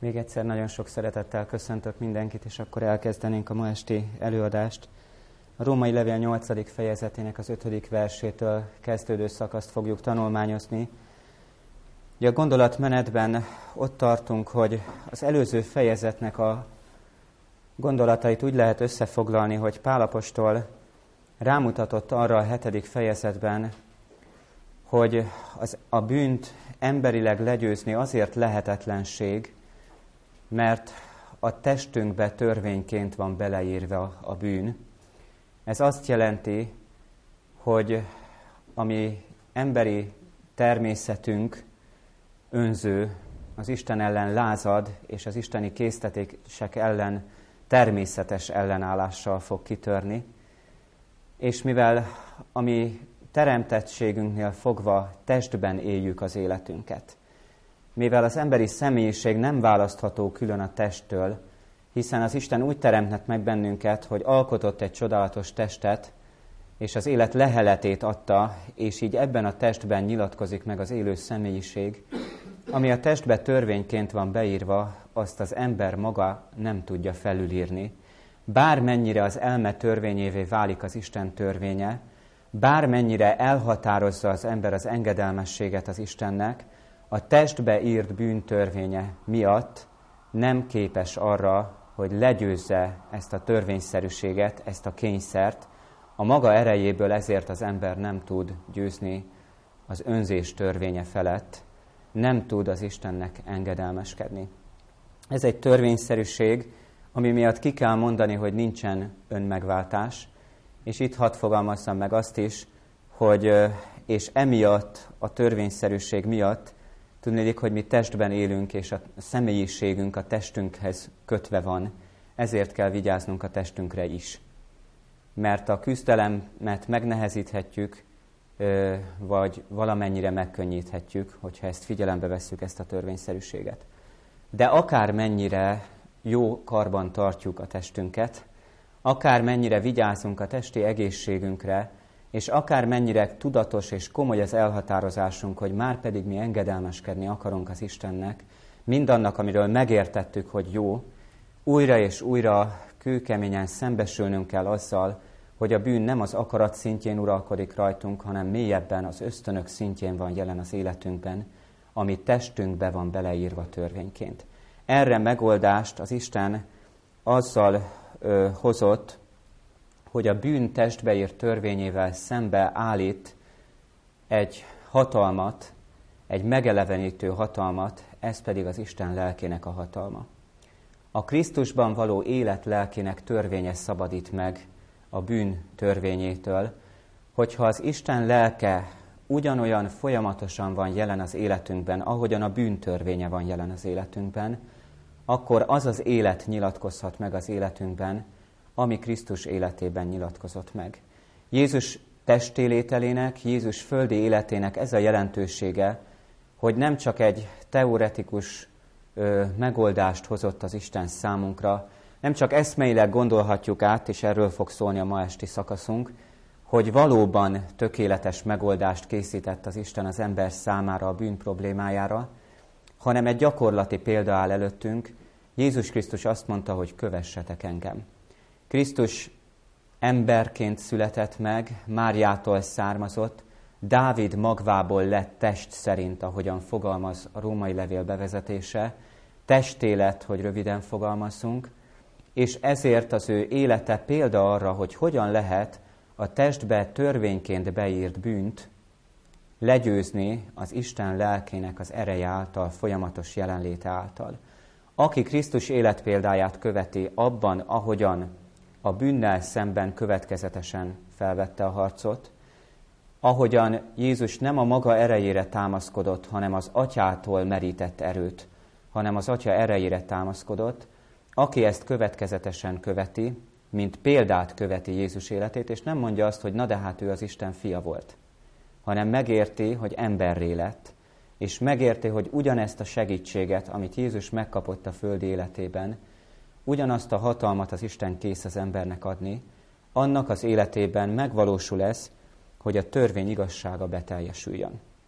Még egyszer nagyon sok szeretettel köszöntök mindenkit, és akkor elkezdenénk a ma esti előadást. A Római Levél 8. fejezetének az 5. versétől kezdődő szakaszt fogjuk tanulmányozni. Ugye a gondolatmenetben ott tartunk, hogy az előző fejezetnek a gondolatait úgy lehet összefoglalni, hogy Pál apostol rámutatott arra a 7. fejezetben, hogy a bűnt emberileg legyőzni azért lehetetlenség, mert a testünkbe törvényként van beleírva a bűn. Ez azt jelenti, hogy a mi emberi természetünk önző, az Isten ellen lázad, és az isteni késztetések ellen természetes ellenállással fog kitörni. És mivel a mi teremtettségünknél fogva testben éljük az életünket, mivel az emberi személyiség nem választható külön a testtől, hiszen az Isten úgy teremtett meg bennünket, hogy alkotott egy csodálatos testet, és az élet leheletét adta, és így ebben a testben nyilatkozik meg az élő személyiség, ami a testbe törvényként van beírva, azt az ember maga nem tudja felülírni. Bármennyire az elme törvényévé válik az Isten törvénye, bármennyire elhatározza az ember az engedelmességet az Istennek, a testbe írt bűntörvénye miatt nem képes arra, hogy legyőzze ezt a törvényszerűséget, ezt a kényszert. A maga erejéből ezért az ember nem tud győzni az önzés törvénye felett, nem tud az Istennek engedelmeskedni. Ez egy törvényszerűség, ami miatt ki kell mondani, hogy nincsen önmegváltás, és itt hadd fogalmazzam meg azt is, hogy és emiatt, a törvényszerűség miatt tudnélik, hogy mi testben élünk, és a személyiségünk a testünkhez kötve van, ezért kell vigyáznunk a testünkre is. Mert a küzdelemet megnehezíthetjük, vagy valamennyire megkönnyíthetjük, hogyha ezt figyelembe vesszük, ezt a törvényszerűséget. De akármennyire jó karban tartjuk a testünket, akármennyire vigyázunk a testi egészségünkre, és akármennyire tudatos és komoly az elhatározásunk, hogy már pedig mi engedelmeskedni akarunk az Istennek, mindannak, amiről megértettük, hogy jó, újra és újra kőkeményen szembesülnünk kell azzal, hogy a bűn nem az akarat szintjén uralkodik rajtunk, hanem mélyebben az ösztönök szintjén van jelen az életünkben, ami testünkbe van beleírva törvényként. Erre megoldást az Isten azzal hozott, hogy a bűn testbe írt törvényével szembe állít egy hatalmat, egy megelevenítő hatalmat, ez pedig az Isten lelkének a hatalma. A Krisztusban való élet lelkének törvénye szabadít meg a bűn törvényétől, hogyha az Isten lelke ugyanolyan folyamatosan van jelen az életünkben, ahogyan a bűn törvénye van jelen az életünkben, akkor az az élet nyilatkozhat meg az életünkben, ami Krisztus életében nyilatkozott meg. Jézus testélételének, Jézus földi életének ez a jelentősége, hogy nem csak egy teoretikus megoldást hozott az Isten számunkra, nem csak eszmeileg gondolhatjuk át, és erről fog szólni a ma esti szakaszunk, hogy valóban tökéletes megoldást készített az Isten az ember számára a bűn problémájára, hanem egy gyakorlati példa áll előttünk. Jézus Krisztus azt mondta, hogy kövessetek engem. Krisztus emberként született meg, Máriától származott, Dávid magvából lett test szerint, ahogyan fogalmaz a Római Levél bevezetése, testélet, hogy röviden fogalmazzunk, és ezért az ő élete példa arra, hogy hogyan lehet a testbe törvényként beírt bűnt legyőzni az Isten lelkének az ereje által, folyamatos jelenléte által. Aki Krisztus életpéldáját követi abban, ahogyan a bűnnel szemben következetesen felvette a harcot, ahogyan Jézus nem a maga erejére támaszkodott, hanem az Atyától merített erőt, hanem az Atya erejére támaszkodott, aki ezt következetesen követi, mint példát követi Jézus életét, és nem mondja azt, hogy na de hát ő az Isten fia volt, hanem megérti, hogy emberré lett, és megérti, hogy ugyanezt a segítséget, amit Jézus megkapott a földi életében, ugyanazt a hatalmat az Isten kész az embernek adni, annak az életében megvalósul ez, hogy a törvény igazsága beteljesüljön.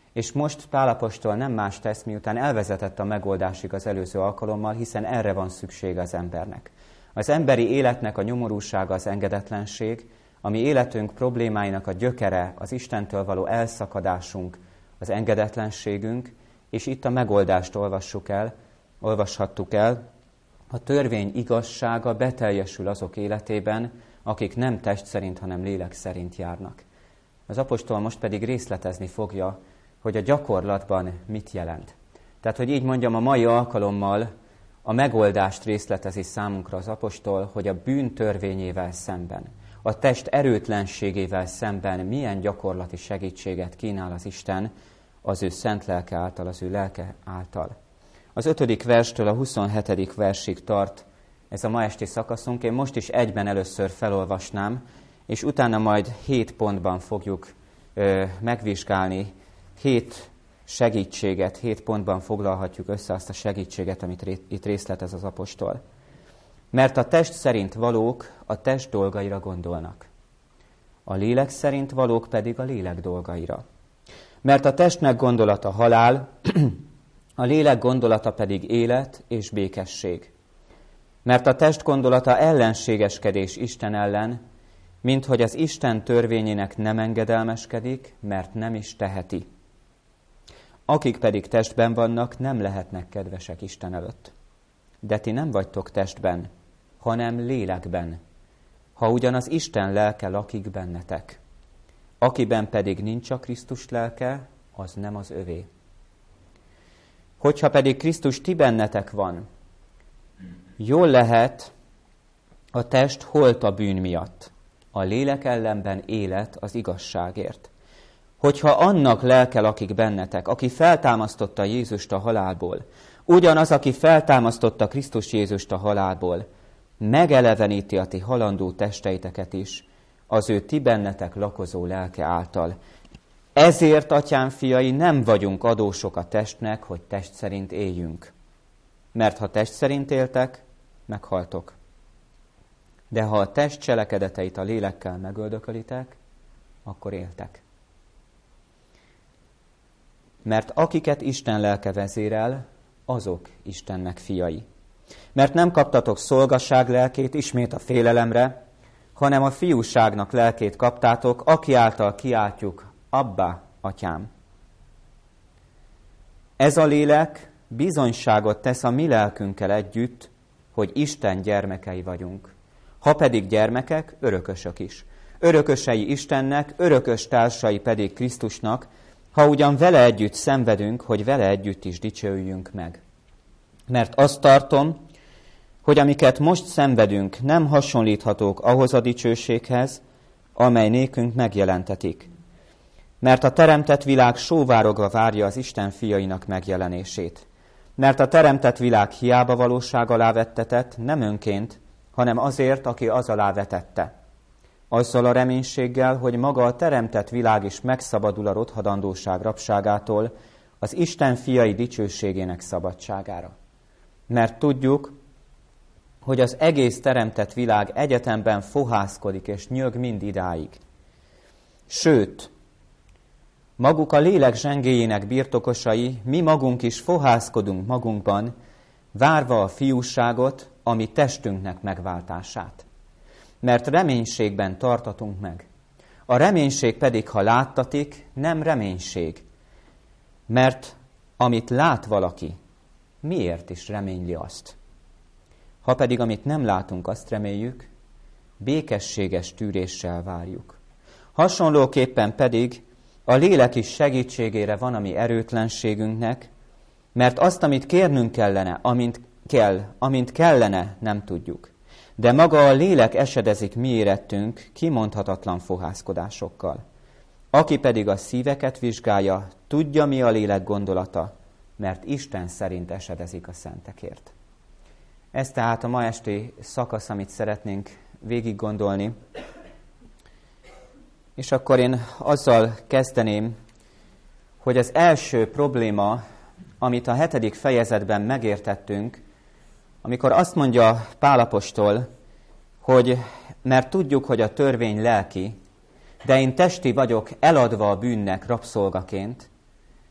És most Pál apostol nem más tesz, miután elvezetett a megoldásig az előző alkalommal, hiszen erre van szüksége az embernek. Az emberi életnek a nyomorúsága az engedetlenség, a mi életünk problémáinak a gyökere, az Istentől való elszakadásunk, az engedetlenségünk, és itt a megoldást olvashattuk el. A törvény igazsága beteljesül azok életében, akik nem test szerint, hanem lélek szerint járnak. Az apostol most pedig részletezni fogja, hogy a gyakorlatban mit jelent. Tehát, hogy így mondjam, a mai alkalommal a megoldást részletezi számunkra az apostol, hogy a bűn törvényével szemben, a test erőtlenségével szemben milyen gyakorlati segítséget kínál az Isten az ő szent lelke által, az ő lelke által. Az 5. verstől a 27. versig tart ez a ma esti szakaszunk. Én most is egyben először felolvasnám, és utána majd 7 pontban fogjuk megvizsgálni 7 segítséget, 7 pontban foglalhatjuk össze azt a segítséget, amit itt részletez az apostol. Mert a test szerint valók a test dolgaira gondolnak, a lélek szerint valók pedig a lélek dolgaira. Mert a testnek gondolata halál, a lélek gondolata pedig élet és békesség. Mert a test gondolata ellenségeskedés Isten ellen, minthogy az Isten törvényének nem engedelmeskedik, mert nem is teheti. Akik pedig testben vannak, nem lehetnek kedvesek Isten előtt. De ti nem vagytok testben, hanem lélekben, ha ugyan az Isten lelke lakik bennetek. Akiben pedig nincs a Krisztus lelke, az nem az övé. Hogyha pedig Krisztus ti bennetek van, jól lehet a test holt a bűn miatt, a lélek ellenben élet az igazságért. Hogyha annak lelke lakik bennetek, aki feltámasztotta Jézust a halálból, ugyanaz, aki feltámasztotta Krisztus Jézust a halálból, megeleveníti a ti halandó testeiteket is, az ő ti bennetek lakozó lelke által. Ezért, atyám fiai, nem vagyunk adósok a testnek, hogy test szerint éljünk. Mert ha test szerint éltek, meghaltok. De ha a test cselekedeteit a lélekkel megöldökölitek, akkor éltek. Mert akiket Isten lelke vezérel, azok Istennek fiai. Mert nem kaptatok szolgaság lelkét ismét a félelemre, hanem a fiúságnak lelkét kaptátok, aki által kiáltjuk, Abbá, atyám. Ez a lélek bizonyságot tesz a mi lelkünkkel együtt, hogy Isten gyermekei vagyunk. Ha pedig gyermekek, örökösök is. Örökösei Istennek, örökös társai pedig Krisztusnak, ha ugyan vele együtt szenvedünk, hogy vele együtt is dicsőjünk meg. Mert azt tartom, hogy amiket most szenvedünk, nem hasonlíthatók ahhoz a dicsőséghez, amely nékünk megjelentetik. Mert a teremtett világ sóvárogva várja az Isten fiainak megjelenését. Mert a teremtett világ hiába valóság alá vettetett, nem önként, hanem azért, aki az alá vetette. Azzal a reménységgel, hogy maga a teremtett világ is megszabadul a rothadandóság rabságától, az Isten fiai dicsőségének szabadságára. Mert tudjuk, hogy az egész teremtett világ egyetemben fohászkodik és nyög mind idáig. Sőt, maguk a lélek zsengéjének birtokosai, mi magunk is fohászkodunk magunkban, várva a fiúságot, ami testünknek megváltását. Mert reménységben tartatunk meg. A reménység pedig, ha láttatik, nem reménység. Mert amit lát valaki, miért is reményli azt? Ha pedig amit nem látunk, azt reméljük, békességes tűréssel várjuk. Hasonlóképpen pedig a lélek is segítségére van a mi erőtlenségünknek, mert azt, amit kérnünk kellene, amint kellene, nem tudjuk. De maga a lélek esedezik mi érettünk kimondhatatlan fohászkodásokkal. Aki pedig a szíveket vizsgálja, tudja, mi a lélek gondolata, mert Isten szerint esedezik a szentekért. Ez tehát a ma esti szakasz, amit szeretnénk végig gondolni. És akkor én azzal kezdeném, hogy az első probléma, amit a 7. fejezetben megértettünk, amikor azt mondja Pál apostol, hogy mert tudjuk, hogy a törvény lelki, de én testi vagyok eladva a bűnnek rabszolgaként,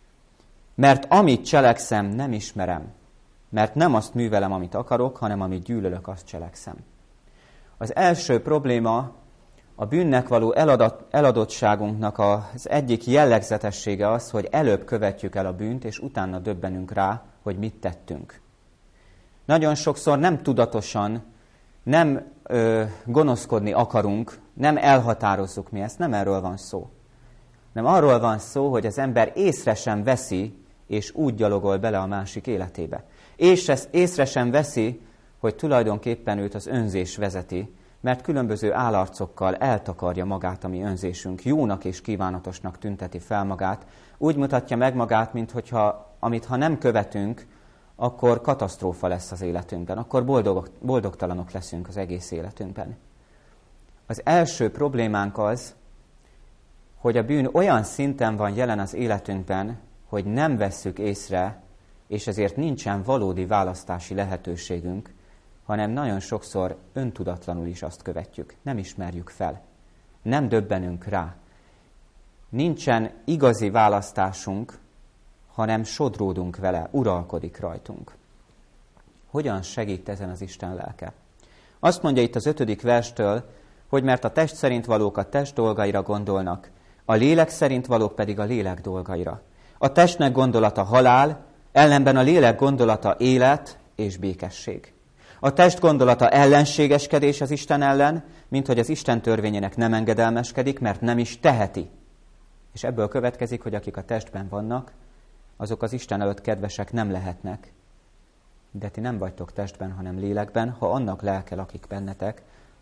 Mert amit cselekszem, nem ismerem. Mert nem azt művelem, amit akarok, hanem amit gyűlölök, azt cselekszem. Az első probléma, a bűnnek való eladottságunknak az egyik jellegzetessége az, hogy előbb követjük el a bűnt, és utána döbbenünk rá, hogy mit tettünk. Nagyon sokszor nem tudatosan, nem gonoszkodni akarunk, nem elhatározzuk mi ezt, nem erről van szó. Nem arról van szó, hogy az ember észre sem veszi, és úgy gyalogol bele a másik életébe. És észre sem veszi, hogy tulajdonképpen őt az önzés vezeti, mert különböző állarcokkal eltakarja magát a mi önzésünk. Jónak és kívánatosnak tünteti fel magát. Úgy mutatja meg magát, mintha amit ha nem követünk, akkor katasztrófa lesz az életünkben. Akkor boldogtalanok leszünk az egész életünkben. Az első problémánk az, hogy a bűn olyan szinten van jelen az életünkben, hogy nem vesszük észre, és ezért nincsen valódi választási lehetőségünk, hanem nagyon sokszor öntudatlanul is azt követjük. Nem ismerjük fel. Nem döbbenünk rá. Nincsen igazi választásunk, hanem sodródunk vele, uralkodik rajtunk. Hogyan segít ezen az Isten lelke? Azt mondja itt az 5. verstől, hogy mert a test szerint valók a test dolgaira gondolnak, a lélek szerint valók pedig a lélek dolgaira. A testnek gondolata halál, ellenben a lélek gondolata élet és békesség. A test gondolata ellenségeskedés az Isten ellen, mint hogy az Isten törvényének nem engedelmeskedik, mert nem is teheti. És ebből következik, hogy akik a testben vannak, azok az Isten előtt kedvesek nem lehetnek. De ti nem vagytok testben, hanem lélekben, ha annak lelke lakik bennetek,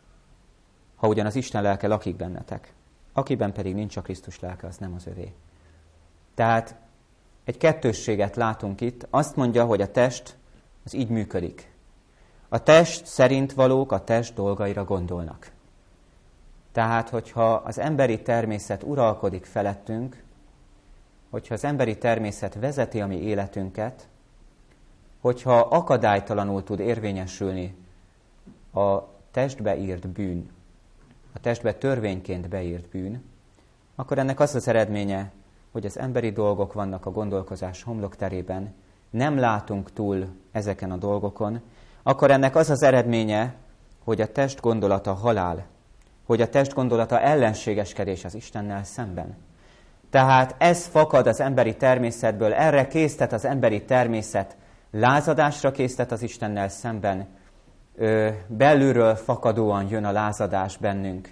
ha ugyan az Isten lelke lakik bennetek. Akiben pedig nincs a Krisztus lelke, az nem az övé. Tehát egy kettősséget látunk itt. Azt mondja, hogy a test az így működik. A test szerint valók a test dolgaira gondolnak. Tehát, hogyha az emberi természet uralkodik felettünk, hogyha az emberi természet vezeti a mi életünket, hogyha akadálytalanul tud érvényesülni a testbe írt bűn, a testbe törvényként beírt bűn, akkor ennek az az eredménye, hogy az emberi dolgok vannak a gondolkozás homlokterében, nem látunk túl ezeken a dolgokon, akkor ennek az az eredménye, hogy a test gondolata halál, hogy a test gondolata ellenségeskedés az Istennel szemben. Tehát ez fakad az emberi természetből, erre késztet az emberi természet, lázadásra késztet az Istennel szemben, belülről fakadóan jön a lázadás bennünk.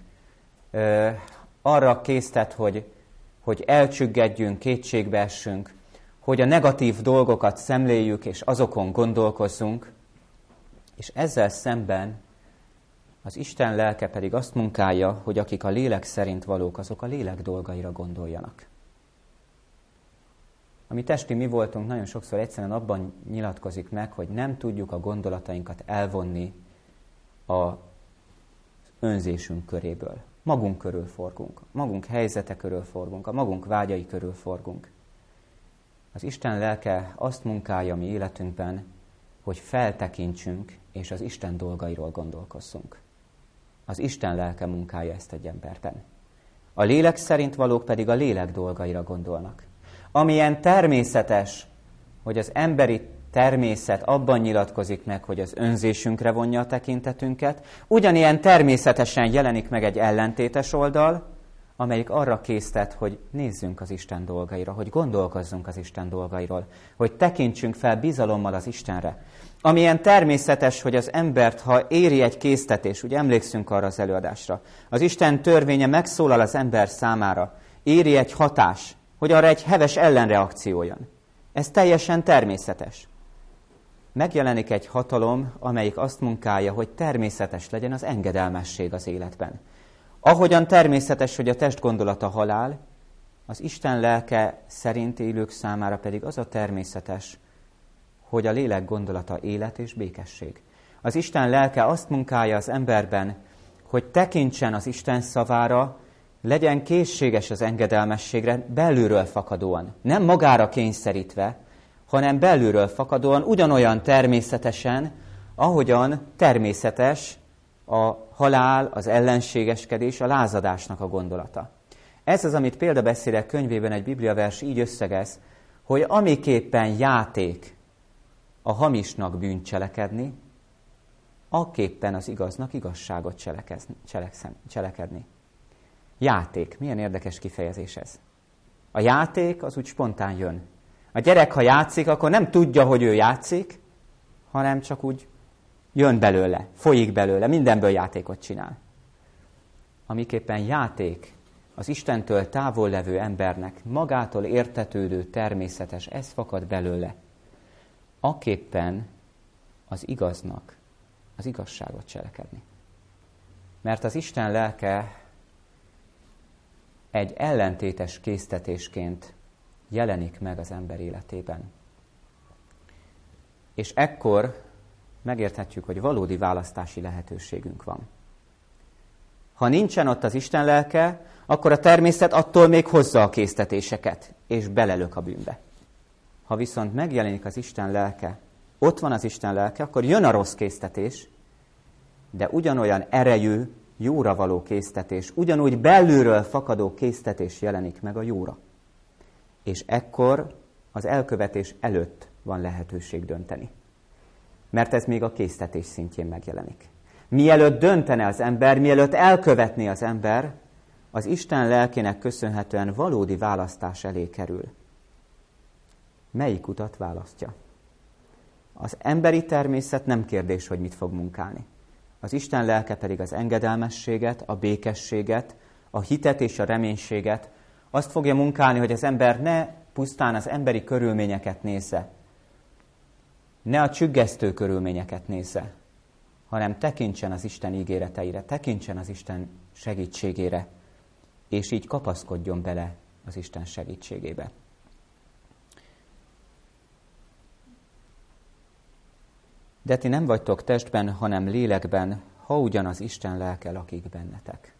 Arra késztet, hogy elcsüggedjünk, kétségbe essünk, hogy a negatív dolgokat szemléljük, és azokon gondolkozzunk, és ezzel szemben az Isten lelke pedig azt munkálja, hogy akik a lélek szerint valók, azok a lélek dolgaira gondoljanak. A mi testi mi voltunk nagyon sokszor egyszerűen abban nyilatkozik meg, hogy nem tudjuk a gondolatainkat elvonni az önzésünk köréből. Magunk körül forgunk, magunk helyzete körül forgunk, a magunk vágyai körül forgunk. Az Isten lelke azt munkálja mi életünkben, hogy feltekintsünk, és az Isten dolgairól gondolkozzunk. Az Isten lelke munkálja ezt egy emberben. A lélek szerint valók pedig a lélek dolgaira gondolnak. Amilyen természetes, hogy az emberi természet abban nyilatkozik meg, hogy az önzésünkre vonja a tekintetünket, ugyanilyen természetesen jelenik meg egy ellentétes oldal, amelyik arra késztet, hogy nézzünk az Isten dolgaira, hogy gondolkozzunk az Isten dolgairól, hogy tekintsünk fel bizalommal az Istenre. Amilyen természetes, hogy az embert, ha éri egy késztetés, úgy emlékszünk arra az előadásra, az Isten törvénye megszólal az ember számára, éri egy hatás, hogy arra egy heves ellenreakció jön. Ez teljesen természetes. Megjelenik egy hatalom, amelyik azt munkálja, hogy természetes legyen az engedelmesség az életben. Ahogyan természetes, hogy a test gondolata halál, az Isten lelke szerint élők számára pedig az a természetes, hogy a lélek gondolata élet és békesség. Az Isten lelke azt munkálja az emberben, hogy tekintsen az Isten szavára, legyen készséges az engedelmességre belülről fakadóan. Nem magára kényszerítve, hanem belülről fakadóan, ugyanolyan természetesen, ahogyan természetes a halál, az ellenségeskedés, a lázadásnak a gondolata. Ez az, amit Példabeszédek könyvében egy bibliavers így összegez, hogy amiképpen játék a hamisnak bűnt cselekedni, akképpen az igaznak igazságot cselekedni. Játék. Milyen érdekes kifejezés ez. A játék az úgy spontán jön. A gyerek, ha játszik, akkor nem tudja, hogy ő játszik, hanem csak úgy jön belőle, folyik belőle, mindenből játékot csinál. Amiképpen játék az Istentől távol levő embernek magától értetődő, természetes, ez fakad belőle. Akképpen az igaznak az igazságot cselekedni. Mert az Isten lelke egy ellentétes késztetésként jelenik meg az ember életében. És ekkor megérthetjük, hogy valódi választási lehetőségünk van. Ha nincsen ott az Isten lelke, akkor a természet attól még hozza a késztetéseket, és belelök a bűnbe. Ha viszont megjelenik az Isten lelke, ott van az Isten lelke, akkor jön a rossz késztetés, de ugyanolyan erejű, jóra való késztetés, ugyanúgy belülről fakadó késztetés jelenik meg a jóra. És ekkor az elkövetés előtt van lehetőség dönteni. Mert ez még a késztetés szintjén megjelenik. Mielőtt döntene az ember, mielőtt elkövetné az ember, az Isten lelkének köszönhetően valódi választás elé kerül. Melyik utat választja? Az emberi természet nem kérdés, hogy mit fog munkálni. Az Isten lelke pedig az engedelmességet, a békességet, a hitet és a reménységet, azt fogja munkálni, hogy az ember ne pusztán az emberi körülményeket nézze, ne a csüggesztő körülményeket nézze, hanem tekintsen az Isten ígéreteire, tekintsen az Isten segítségére, és így kapaszkodjon bele az Isten segítségébe. De ti nem vagytok testben, hanem lélekben, ha ugyan az Isten lelke lakik bennetek.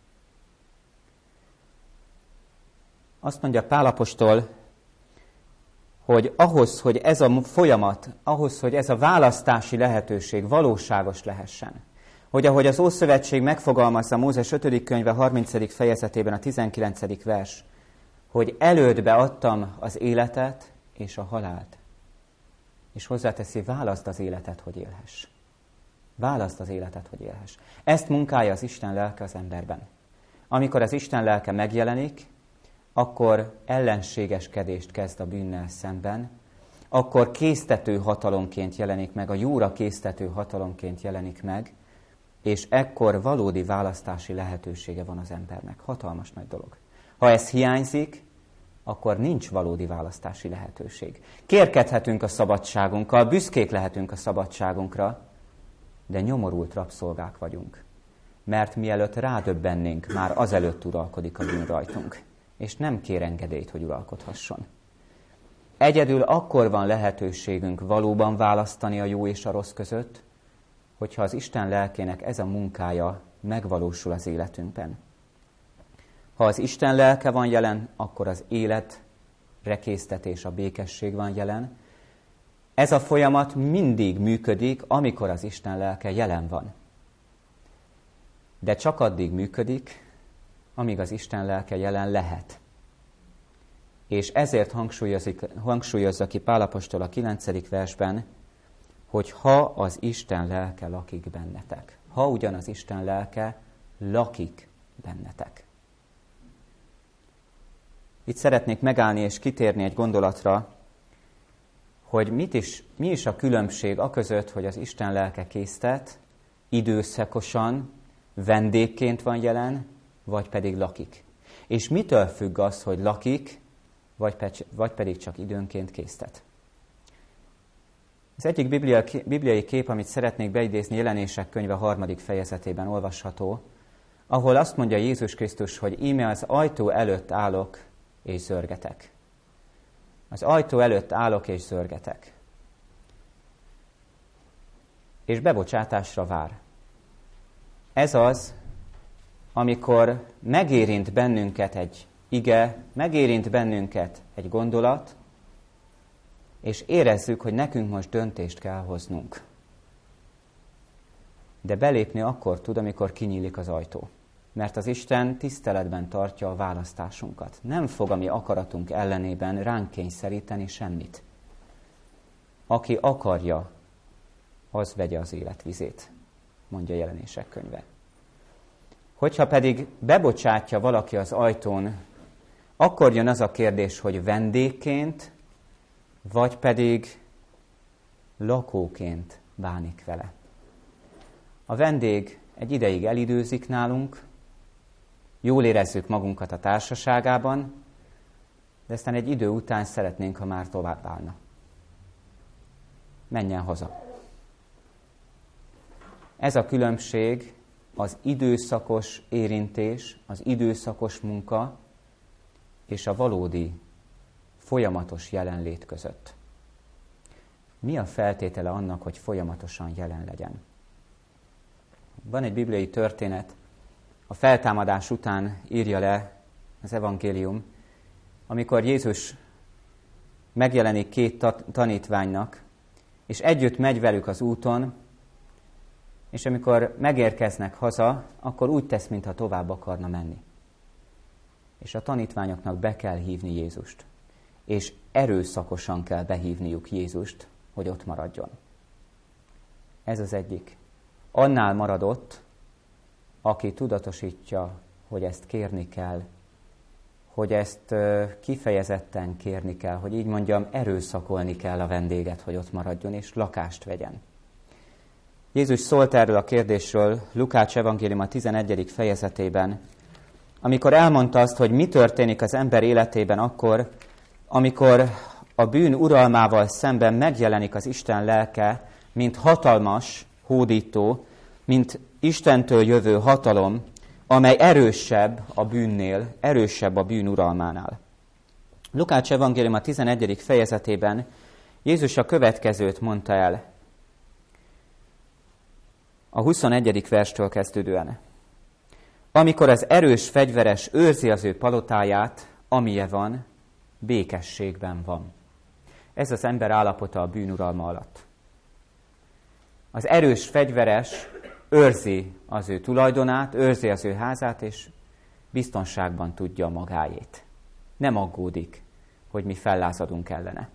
Azt mondja Pál apostol, hogy ahhoz, hogy ez a folyamat, ahhoz, hogy ez a választási lehetőség valóságos lehessen, hogy ahogy az Ószövetség megfogalmazza Mózes 5. könyve 30. fejezetében a 19. vers, hogy elődbe adtam az életet és a halált. És hozzáteszi, válaszd az életet, hogy élhess. Válaszd az életet, hogy élhess. Ezt munkálja az Isten lelke az emberben. Amikor az Isten lelke megjelenik, akkor ellenségeskedést kezd a bűnnel szemben, akkor késztető hatalomként jelenik meg, a jóra késztető hatalomként jelenik meg, és ekkor valódi választási lehetősége van az embernek. Hatalmas nagy dolog. Ha ez hiányzik, akkor nincs valódi választási lehetőség. Kérkedhetünk a szabadságunkkal, büszkék lehetünk a szabadságunkra, de nyomorult rabszolgák vagyunk. Mert mielőtt rádöbbennénk, már azelőtt uralkodik a bűn rajtunk, és nem kér engedélyt, hogy uralkodhasson. Egyedül akkor van lehetőségünk valóban választani a jó és a rossz között, hogyha az Isten lelkének ez a munkája megvalósul az életünkben. Ha az Isten lelke van jelen, akkor az életre késztetés, a békesség van jelen. Ez a folyamat mindig működik, amikor az Isten lelke jelen van. De csak addig működik, amíg az Isten lelke jelen lehet. És ezért hangsúlyozza ki Pál apostol a 9. versben, hogy ha az Isten lelke lakik bennetek. Ha ugyan az Isten lelke lakik bennetek. Itt szeretnék megállni és kitérni egy gondolatra, hogy mi is a különbség aközött, hogy az Isten lelke késztet, időszakosan, vendégként van jelen, vagy pedig lakik. És mitől függ az, hogy lakik, vagy pedig csak időnként késztet. Az egyik bibliai kép, amit szeretnék beidézni, Jelenések könyve 3. fejezetében olvasható, ahol azt mondja Jézus Krisztus, hogy íme az ajtó előtt állok és zörgetek. Az ajtó előtt állok és zörgetek. És bebocsátásra vár. Ez az, amikor megérint bennünket egy ige, megérint bennünket egy gondolat, és érezzük, hogy nekünk most döntést kell hoznunk. De belépni akkor tud, amikor kinyílik az ajtó. mert az Isten tiszteletben tartja a választásunkat. Nem fog a mi akaratunk ellenében ránk kényszeríteni semmit. Aki akarja, az vegye az életvizét, mondja Jelenések könyve. Hogyha pedig bebocsátja valaki az ajtón, akkor jön az a kérdés, hogy vendégként, vagy pedig lakóként bánik vele. A vendég egy ideig elidőzik nálunk, jól érezzük magunkat a társaságában, de aztán egy idő után szeretnénk, ha már tovább állna. Menjen haza. Ez a különbség az időszakos érintés, az időszakos munka és a valódi, folyamatos jelenlét között. Mi a feltétele annak, hogy folyamatosan jelen legyen? Van egy bibliai történet, a feltámadás után írja le az evangélium, amikor Jézus megjelenik két tanítványnak, és együtt megy velük az úton, és amikor megérkeznek haza, akkor úgy tesz, mintha tovább akarna menni. És a tanítványoknak be kell hívni Jézust, és erőszakosan kell behívniuk Jézust, hogy ott maradjon. Ez az egyik. Annál maradott, aki tudatosítja, hogy ezt kérni kell, hogy ezt kifejezetten kérni kell, hogy így mondjam, erőszakolni kell a vendéget, hogy ott maradjon és lakást vegyen. Jézus szólt erről a kérdésről Lukács evangélium a 11. fejezetében, amikor elmondta azt, hogy mi történik az ember életében akkor, amikor a bűn uralmával szemben megjelenik az Isten lelke, mint hatalmas, hódító, mint Istentől jövő hatalom, amely erősebb a bűnnél, erősebb a bűn uralmánál. Lukács evangélium a 11. fejezetében Jézus a következőt mondta el, a 21. verstől kezdődően. Amikor az erős fegyveres őrzi az ő palotáját, amilyen van, békességben van. Ez az ember állapota a bűnuralma alatt. Az erős fegyveres őrzi az ő tulajdonát, őrzi az ő házát, és biztonságban tudja magáét. Nem aggódik, hogy mi fellázadunk ellene.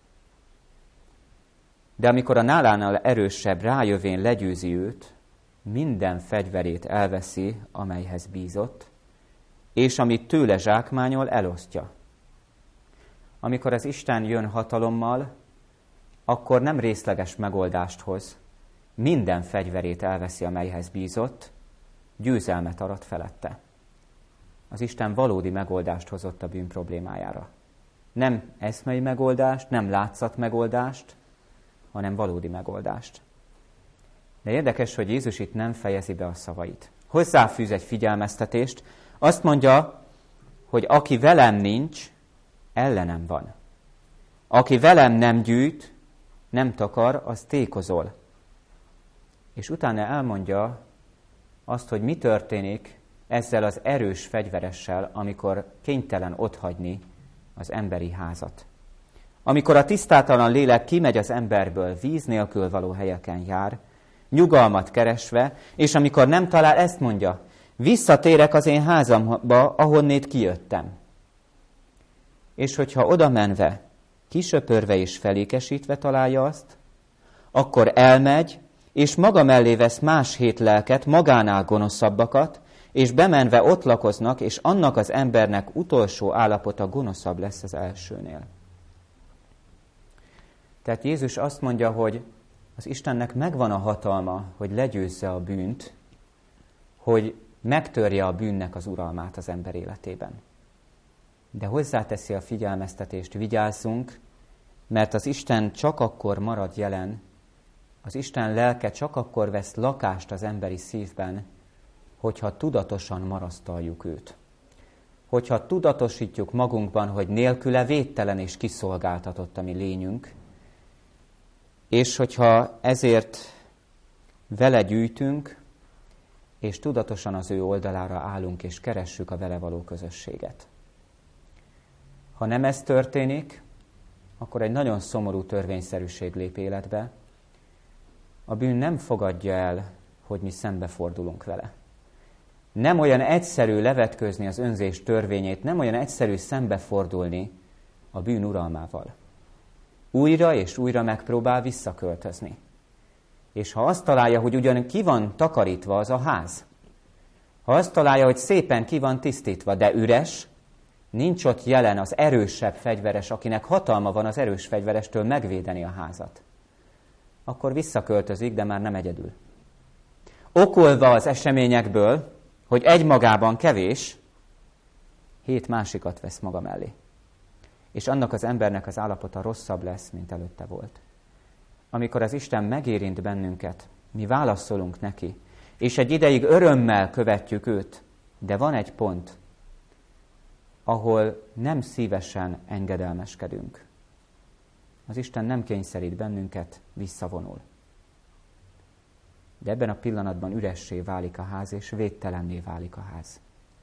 De amikor a nálánál erősebb rájövén legyőzi őt, minden fegyverét elveszi, amelyhez bízott, és amit tőle zsákmányol, elosztja. Amikor az Isten jön hatalommal, akkor nem részleges megoldást hoz, minden fegyverét elveszi, amelyhez bízott, győzelmet arat felette. Az Isten valódi megoldást hozott a bűn problémájára. Nem eszmei megoldást, nem látszat megoldást, hanem valódi megoldást. De érdekes, hogy Jézus itt nem fejezi be a szavait. Hozzáfűz egy figyelmeztetést, azt mondja, hogy aki velem nincs, ellenem van. Aki velem nem gyűjt, nem takar, az tékozol. És utána elmondja azt, hogy mi történik ezzel az erős fegyveressel, amikor kénytelen otthagyni az emberi házat. Amikor a tisztátalan lélek kimegy az emberből, víz nélkül való helyeken jár, nyugalmat keresve, és amikor nem talál, ezt mondja, visszatérek az én házamba, ahonnét kijöttem. És hogyha oda menve, kisöpörve és felékesítve találja azt, akkor elmegy, és maga mellé vesz más 7 lelket, magánál gonoszabbakat, és bemenve ott lakoznak, és annak az embernek utolsó állapota gonoszabb lesz az elsőnél. Tehát Jézus azt mondja, hogy az Istennek megvan a hatalma, hogy legyőzze a bűnt, hogy megtörje a bűnnek az uralmát az ember életében. De hozzáteszi a figyelmeztetést, vigyázzunk, mert az Isten csak akkor marad jelen, az Isten lelke csak akkor vesz lakást az emberi szívben, hogyha tudatosan marasztaljuk őt. Hogyha tudatosítjuk magunkban, hogy nélküle védtelen és kiszolgáltatott a mi lényünk, és hogyha ezért vele gyűjtünk, és tudatosan az ő oldalára állunk, és keressük a vele való közösséget. Ha nem ez történik, akkor egy nagyon szomorú törvényszerűség lép életbe. A bűn nem fogadja el, hogy mi szembefordulunk vele. Nem olyan egyszerű levetkőzni az önzés törvényét, nem olyan egyszerű szembefordulni a bűn uralmával. Újra és újra megpróbál visszaköltözni. És ha azt találja, hogy ugyan ki van takarítva az a ház, ha azt találja, hogy szépen ki van tisztítva, de üres, nincs ott jelen az erősebb fegyveres, akinek hatalma van az erős fegyverestől megvédeni a házat, akkor visszaköltözik, de már nem egyedül. Okolva az eseményekből, hogy egymagában kevés, 7 másikat vesz maga mellé. És annak az embernek az állapota rosszabb lesz, mint előtte volt. Amikor az Isten megérint bennünket, mi válaszolunk neki, és egy ideig örömmel követjük őt, de van egy pont, ahol nem szívesen engedelmeskedünk. Az Isten nem kényszerít bennünket, visszavonul. De ebben a pillanatban üressé válik a ház, és védtelenné válik a ház.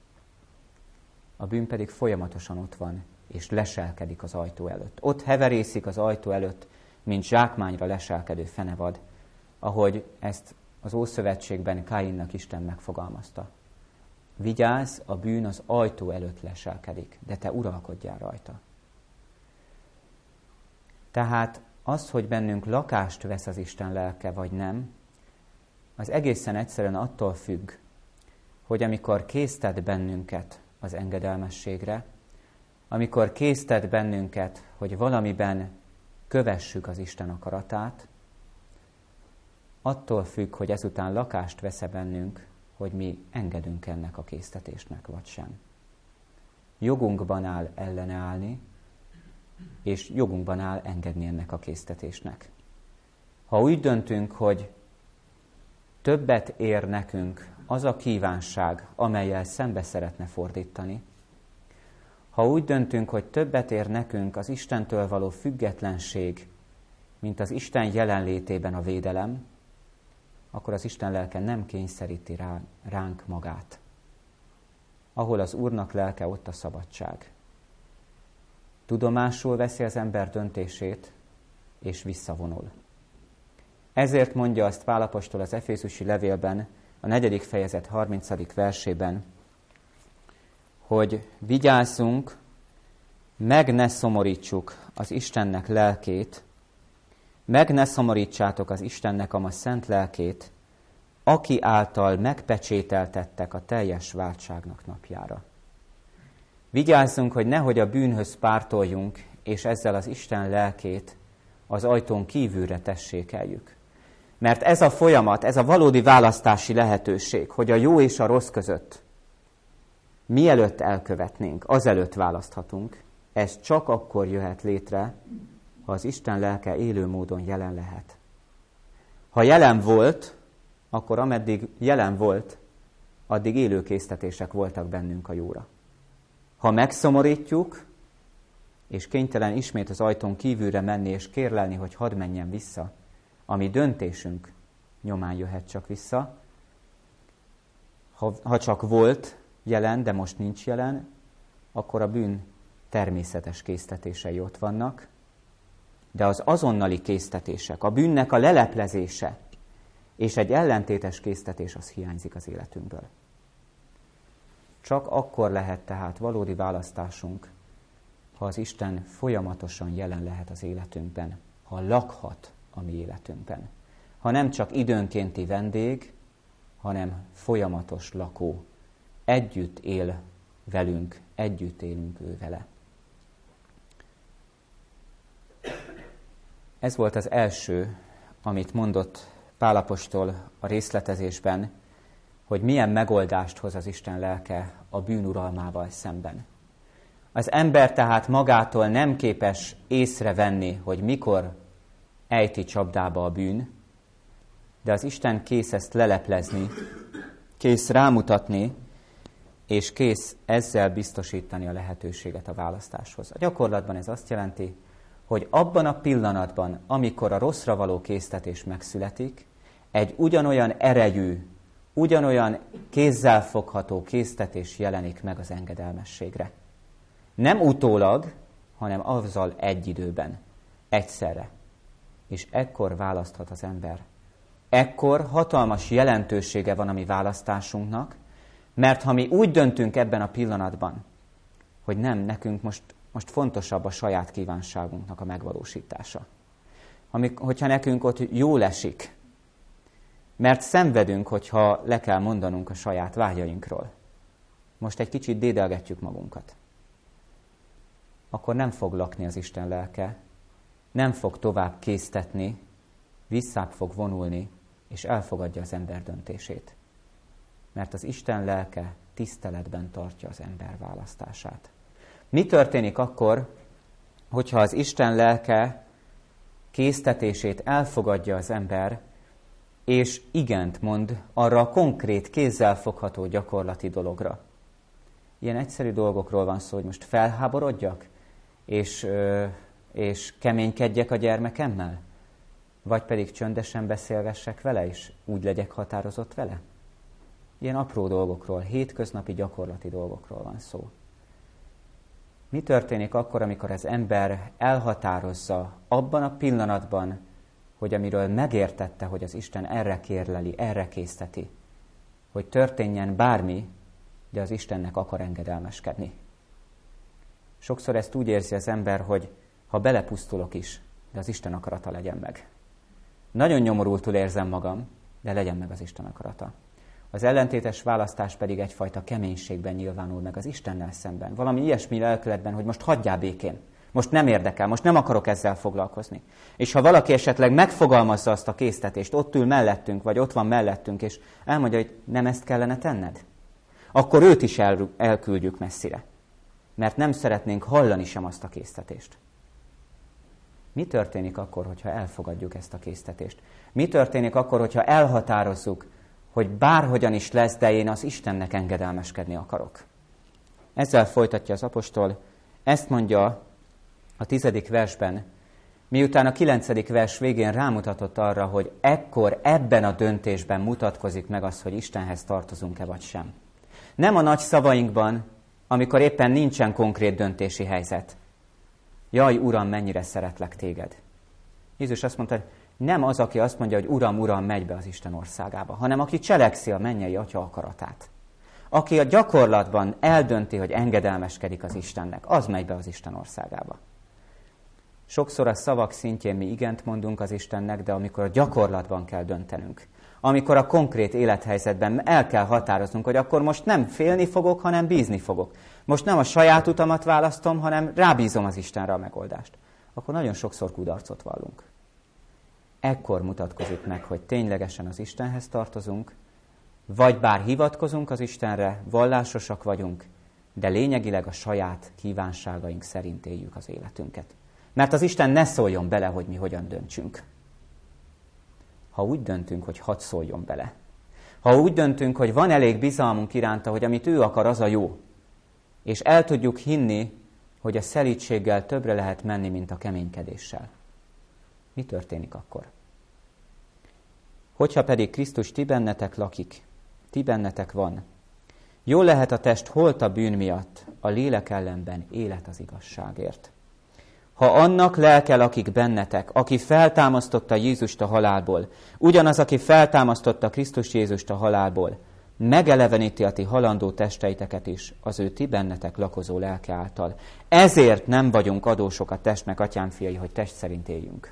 A bűn pedig folyamatosan ott van, és leselkedik az ajtó előtt. Ott heverészik az ajtó előtt, mint zsákmányra leselkedő fenevad, ahogy ezt az Ószövetségben Káinnak Isten megfogalmazta. Vigyázz, a bűn az ajtó előtt leselkedik, de te uralkodjál rajta. Tehát az, hogy bennünk lakást vesz az Isten lelke, vagy nem, az egészen egyszerűen attól függ, hogy amikor késztet bennünket az engedelmességre, amikor késztet bennünket, hogy valamiben kövessük az Isten akaratát, attól függ, hogy ezután lakást vesz-e bennünk, hogy mi engedünk ennek a késztetésnek, vagy sem. Jogunkban áll ellene állni, és jogunkban áll engedni ennek a késztetésnek. Ha úgy döntünk, hogy többet ér nekünk az a kívánság, amellyel szembe szeretne fordítani, ha úgy döntünk, hogy többet ér nekünk az Istentől való függetlenség, mint az Isten jelenlétében a védelem, akkor az Isten lelke nem kényszeríti ránk magát. Ahol az Úrnak lelke, ott a szabadság. Tudomásul veszi az ember döntését, és visszavonul. Ezért mondja azt Pál apostol az Efézusi levélben, a 4. fejezet 30. versében, hogy vigyázzunk, meg ne szomorítsuk az Istennek lelkét, meg ne szomorítsátok az Istennek a ma szent lelkét, aki által megpecsételtettek a teljes váltságnak napjára. Vigyázzunk, hogy nehogy a bűnhöz pártoljunk, és ezzel az Isten lelkét az ajtón kívülre tessékeljük. Mert ez a folyamat, ez a valódi választási lehetőség, hogy a jó és a rossz között mielőtt elkövetnénk, azelőtt választhatunk, ez csak akkor jöhet létre, ha az Isten lelke élő módon jelen lehet. Ha jelen volt, akkor ameddig jelen volt, addig élő késztetések voltak bennünk a jóra. Ha megszomorítjuk, és kénytelen ismét az ajtón kívülre menni, és kérlelni, hogy hadd menjen vissza, ami döntésünk nyomán jöhet csak vissza, ha csak volt jelen, de most nincs jelen, akkor a bűn természetes késztetései ott vannak, de az azonnali késztetések, a bűnnek a leleplezése és egy ellentétes késztetés az hiányzik az életünkből. Csak akkor lehet tehát valódi választásunk, ha az Isten folyamatosan jelen lehet az életünkben, ha lakhat a mi életünkben. Ha nem csak időnkénti vendég, hanem folyamatos lakó. Együtt él velünk, együtt élünk ő vele. Ez volt az első, amit mondott Pál apostol a részletezésben, hogy milyen megoldást hoz az Isten lelke a bűn uralmával szemben. Az ember tehát magától nem képes észrevenni, hogy mikor ejti csapdába a bűn, de az Isten kész ezt leleplezni, kész rámutatni, és kész ezzel biztosítani a lehetőséget a választáshoz. A gyakorlatban ez azt jelenti, hogy abban a pillanatban, amikor a rosszra való késztetés megszületik, egy ugyanolyan erejű, ugyanolyan kézzelfogható késztetés jelenik meg az engedelmességre. Nem utólag, hanem azzal egy időben, egyszerre. És ekkor választhat az ember. Ekkor hatalmas jelentősége van a mi választásunknak, Mert ha mi úgy döntünk ebben a pillanatban, hogy nem, nekünk most fontosabb a saját kívánságunknak a megvalósítása. Hogyha nekünk ott jól esik, mert szenvedünk, hogyha le kell mondanunk a saját vágyainkról. Most egy kicsit dédelgetjük magunkat. Akkor nem fog lakni az Isten lelke, nem fog tovább késztetni, visszább fog vonulni, és elfogadja az ember döntését. Mert az Isten lelke tiszteletben tartja az ember választását. Mi történik akkor, hogyha az Isten lelke késztetését elfogadja az ember, és igent mond arra a konkrét, kézzelfogható gyakorlati dologra? Ilyen egyszerű dolgokról van szó, hogy most felháborodjak, és keménykedjek a gyermekemmel? Vagy pedig csöndesen beszélgessek vele, és úgy legyek határozott vele? Ilyen apró dolgokról, hétköznapi gyakorlati dolgokról van szó. Mi történik akkor, amikor az ember elhatározza abban a pillanatban, hogy amiről megértette, hogy az Isten erre kérleli, erre készteti, hogy történjen bármi, de az Istennek akar engedelmeskedni. Sokszor ezt úgy érzi az ember, hogy ha belepusztulok is, de az Isten akarata legyen meg. Nagyon nyomorultul érzem magam, de legyen meg az Isten akarata. Az ellentétes választás pedig egyfajta keménységben nyilvánul meg az Istennel szemben. Valami ilyesmi lelkületben, hogy most hagyjál békén. Most nem érdekel, most nem akarok ezzel foglalkozni. És ha valaki esetleg megfogalmazza azt a késztetést, ott ül mellettünk, vagy ott van mellettünk, és elmondja, hogy nem ezt kellene tenned, akkor őt is elküldjük messzire. Mert nem szeretnénk hallani sem azt a késztetést. Mi történik akkor, hogyha elfogadjuk ezt a késztetést? Mi történik akkor, hogyha elhatározzuk, hogy bárhogyan is lesz, de én az Istennek engedelmeskedni akarok? Ezzel folytatja az apostol, ezt mondja a 10. versben, miután a 9. vers végén rámutatott arra, hogy ekkor ebben a döntésben mutatkozik meg az, hogy Istenhez tartozunk-e vagy sem. Nem a nagy szavainkban, amikor éppen nincsen konkrét döntési helyzet. Jaj, Uram, mennyire szeretlek téged. Jézus azt mondta, nem az, aki azt mondja, hogy Uram, Uram, megy be az Isten országába, hanem aki cselekszi a mennyei Atya akaratát. Aki a gyakorlatban eldönti, hogy engedelmeskedik az Istennek, az megy be az Isten országába. Sokszor a szavak szintjén mi igent mondunk az Istennek, de amikor a gyakorlatban kell döntenünk, amikor a konkrét élethelyzetben el kell határoznunk, hogy akkor most nem félni fogok, hanem bízni fogok. Most nem a saját utamat választom, hanem rábízom az Istenre a megoldást. Akkor nagyon sokszor kudarcot vallunk. Ekkor mutatkozik meg, hogy ténylegesen az Istenhez tartozunk, vagy bár hivatkozunk az Istenre, vallásosak vagyunk, de lényegileg a saját kívánságaink szerint éljük az életünket. Mert az Isten ne szóljon bele, hogy mi hogyan döntsünk. Ha úgy döntünk, hogy hadd szóljon bele. Ha úgy döntünk, hogy van elég bizalmunk iránta, hogy amit ő akar, az a jó. És el tudjuk hinni, hogy a szelídséggel többre lehet menni, mint a keménykedéssel. Mi történik akkor? Hogyha pedig Krisztus ti bennetek lakik, ti bennetek van, jól lehet a test holt a bűn miatt, a lélek ellenben élet az igazságért. Ha annak lelke lakik bennetek, aki feltámasztotta Jézust a halálból, ugyanaz, aki feltámasztotta Krisztus Jézust a halálból, megeleveníti a ti halandó testeiteket is, az ő ti bennetek lakozó lelke által. Ezért nem vagyunk adósok a testnek, atyám fiai, hogy test szerint éljünk.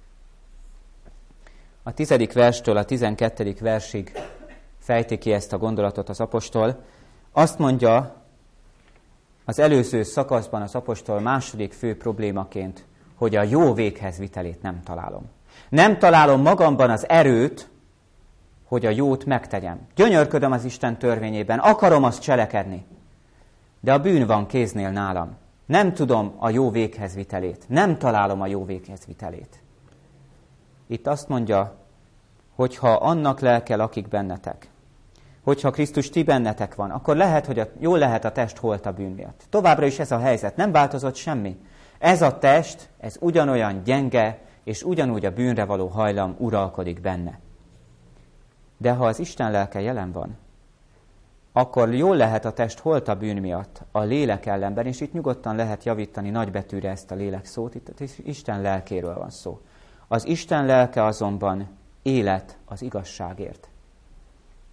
A 10. verstől a 12. versig fejti ki ezt a gondolatot az apostol. Azt mondja, az előző szakaszban az apostol második fő problémaként, hogy a jó véghez vitelét nem találom. Nem találom magamban az erőt, hogy a jót megtegyem. Gyönyörködöm az Isten törvényében, akarom azt cselekedni. De a bűn van kéznél nálam. Nem tudom a jó véghez vitelét. Nem találom a jó véghez vitelét. Itt azt mondja, hogy ha annak lelke lakik bennetek, hogyha Krisztus ti bennetek van, akkor lehet, hogy jól lehet a test holt a bűn miatt. Továbbra is ez a helyzet, nem változott semmi. Ez a test, ez ugyanolyan gyenge, és ugyanúgy a bűnre való hajlam uralkodik benne. De ha az Isten lelke jelen van, akkor jól lehet a test holt a bűn miatt, a lélek ellenben, és itt nyugodtan lehet javítani nagybetűre ezt a lélek szót, itt Isten lelkéről van szó. Az Isten lelke azonban élet az igazságért.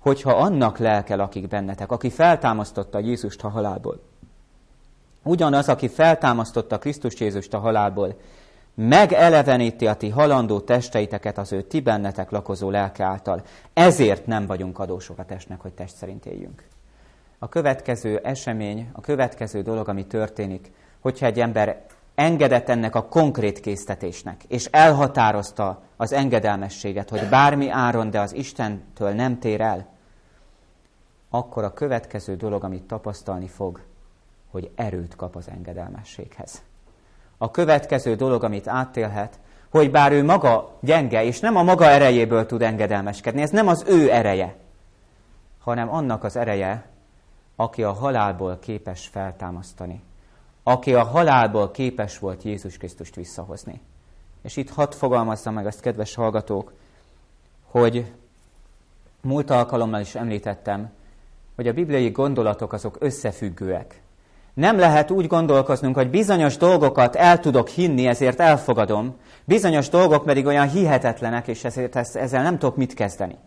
hogyha annak lelke lakik bennetek, aki feltámasztotta Jézust a halálból. Ugyanaz, aki feltámasztotta Krisztus Jézust a halálból, megeleveníti a ti halandó testeiteket az ő ti bennetek lakozó lelke által. Ezért nem vagyunk adósok a testnek, hogy test szerint éljünk. A következő esemény, a következő dolog, ami történik, hogyha egy ember engedett ennek a konkrét késztetésnek, és elhatározta az engedelmességet, hogy bármi áron, de az Istentől nem tér el, akkor a következő dolog, amit tapasztalni fog, hogy erőt kap az engedelmességhez. A következő dolog, amit átélhet, hogy bár ő maga gyenge, és nem a maga erejéből tud engedelmeskedni, ez nem az ő ereje, hanem annak az ereje, aki a halálból képes feltámasztani. Aki a halálból képes volt Jézus Krisztust visszahozni. És itt hadd fogalmazzam meg azt, kedves hallgatók, hogy múlt alkalommal is említettem, hogy a bibliai gondolatok azok összefüggőek. Nem lehet úgy gondolkoznunk, hogy bizonyos dolgokat el tudok hinni, ezért elfogadom, bizonyos dolgok pedig olyan hihetetlenek, és ezért ezzel nem tudok mit kezdeni.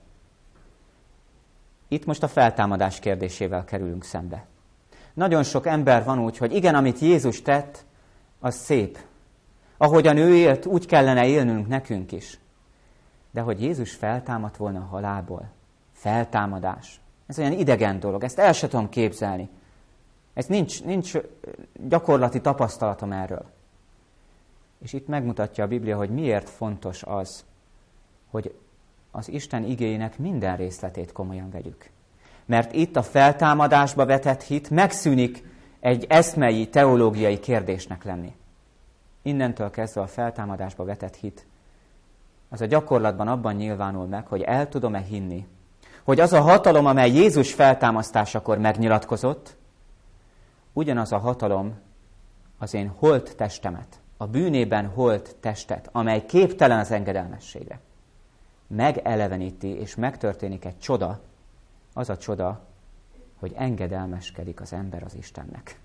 Itt most a feltámadás kérdésével kerülünk szembe. Nagyon sok ember van úgy, hogy igen, amit Jézus tett, az szép. Ahogyan ő élt, úgy kellene élnünk nekünk is. De hogy Jézus feltámadt volna a halálból, feltámadás, ez olyan idegen dolog, ezt el sem tudom képzelni. Ez nincs gyakorlati tapasztalatom erről. És itt megmutatja a Biblia, hogy miért fontos az, hogy az Isten igéjének minden részletét komolyan vegyük. Mert itt a feltámadásba vetett hit megszűnik egy eszmei, teológiai kérdésnek lenni. Innentől kezdve a feltámadásba vetett hit, az a gyakorlatban abban nyilvánul meg, hogy el tudom-e hinni, hogy az a hatalom, amely Jézus feltámasztásakor megnyilatkozott, ugyanaz a hatalom az én holt testemet, a bűnében holt testet, amely képtelen az engedelmességre, megeleveníti, és megtörténik egy csoda, az a csoda, hogy engedelmeskedik az ember az Istennek.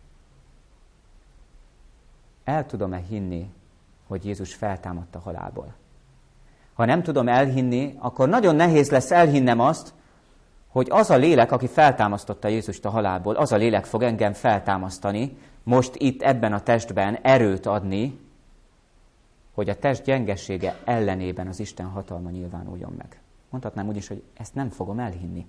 El tudom-e hinni, hogy Jézus feltámadt a halálból? Ha nem tudom elhinni, akkor nagyon nehéz lesz elhinnem azt, hogy az a lélek, aki feltámasztotta Jézust a halálból, az a lélek fog engem feltámasztani, most itt ebben a testben erőt adni, hogy a test gyengessége ellenében az Isten hatalma nyilvánuljon meg. Mondhatnám úgy is, hogy ezt nem fogom elhinni.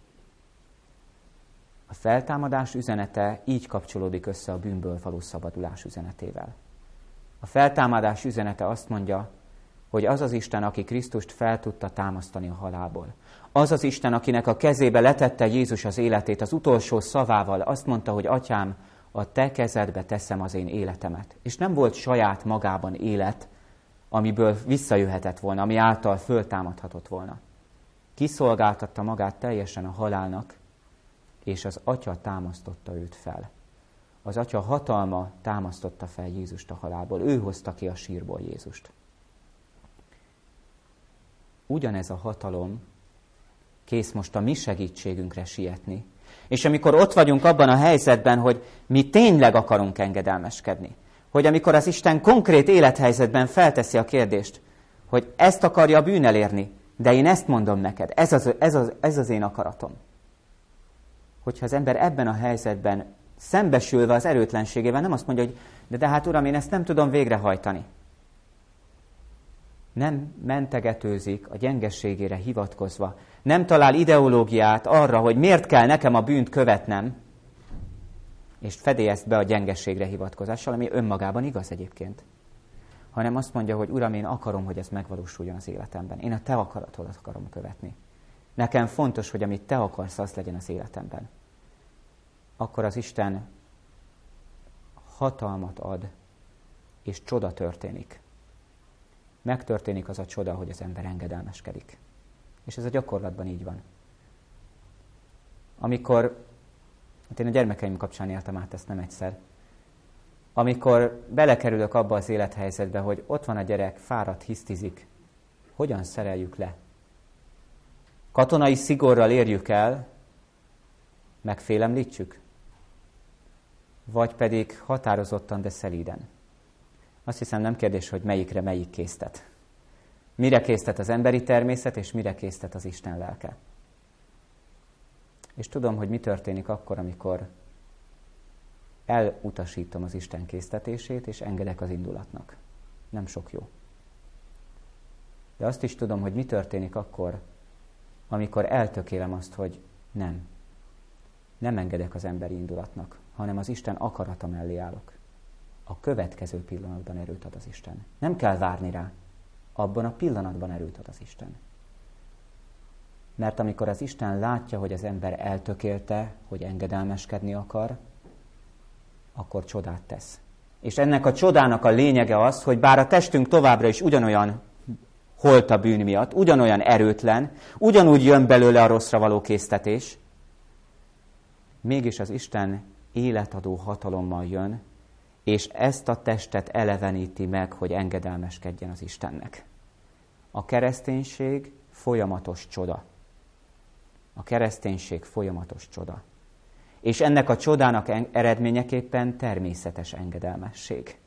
A feltámadás üzenete így kapcsolódik össze a bűnből való szabadulás üzenetével. A feltámadás üzenete azt mondja, hogy az az Isten, aki Krisztust fel tudta támasztani a halálból. Az az Isten, akinek a kezébe letette Jézus az életét, az utolsó szavával azt mondta, hogy Atyám, a te kezedbe teszem az én életemet. És nem volt saját magában élet, amiből visszajöhetett volna, ami által föltámadhatott volna. Kiszolgáltatta magát teljesen a halálnak, és az Atya támasztotta őt fel. Az Atya hatalma támasztotta fel Jézust a halálból. Ő hozta ki a sírból Jézust. Ugyanez a hatalom kész most a mi segítségünkre sietni. És amikor ott vagyunk abban a helyzetben, hogy mi tényleg akarunk engedelmeskedni, hogy amikor az Isten konkrét élethelyzetben felteszi a kérdést, hogy ezt akarja a bűn elérni, de én ezt mondom neked, ez az én akaratom. Hogyha az ember ebben a helyzetben szembesülve az erőtlenségével nem azt mondja, hogy de hát Uram, én ezt nem tudom végrehajtani. Nem mentegetőzik a gyengességére hivatkozva, nem talál ideológiát arra, hogy miért kell nekem a bűnt követnem, és fedélyezt be a gyengességre hivatkozással, ami önmagában igaz egyébként. Hanem azt mondja, hogy Uram, én akarom, hogy ez megvalósuljon az életemben. Én a te akaratodat akarom követni. Nekem fontos, hogy amit te akarsz, az legyen az életemben. Akkor az Isten hatalmat ad, és csoda történik. Megtörténik az a csoda, hogy az ember engedelmeskedik. És ez a gyakorlatban így van. Amikor, hát én a gyermekeim kapcsán éltem át ezt nem egyszer, amikor belekerülök abba az élethelyzetbe, hogy ott van a gyerek, fáradt, hisztizik, hogyan szereljük le? Katonai szigorral érjük el, megfélemlítsük? Vagy pedig határozottan, de szelíden? Azt hiszem nem kérdés, hogy melyikre melyik késztet. Mire késztet az emberi természet, és mire késztet az Isten lelke. És tudom, hogy mi történik akkor, amikor elutasítom az Isten késztetését, és engedek az indulatnak. Nem sok jó. De azt is tudom, hogy mi történik akkor, amikor eltökélem azt, hogy nem engedek az emberi indulatnak, hanem az Isten akarata mellé állok. A következő pillanatban erőt ad az Isten. Nem kell várni rá. Abban a pillanatban erőt ad az Isten. Mert amikor az Isten látja, hogy az ember eltökélte, hogy engedelmeskedni akar, akkor csodát tesz. És ennek a csodának a lényege az, hogy bár a testünk továbbra is ugyanolyan holt a bűn miatt, ugyanolyan erőtlen, ugyanúgy jön belőle a rosszra való késztetés, mégis az Isten életadó hatalommal jön, és ezt a testet eleveníti meg, hogy engedelmeskedjen az Istennek. A kereszténység folyamatos csoda. A kereszténység folyamatos csoda. És ennek a csodának eredményeképpen természetes engedelmesség.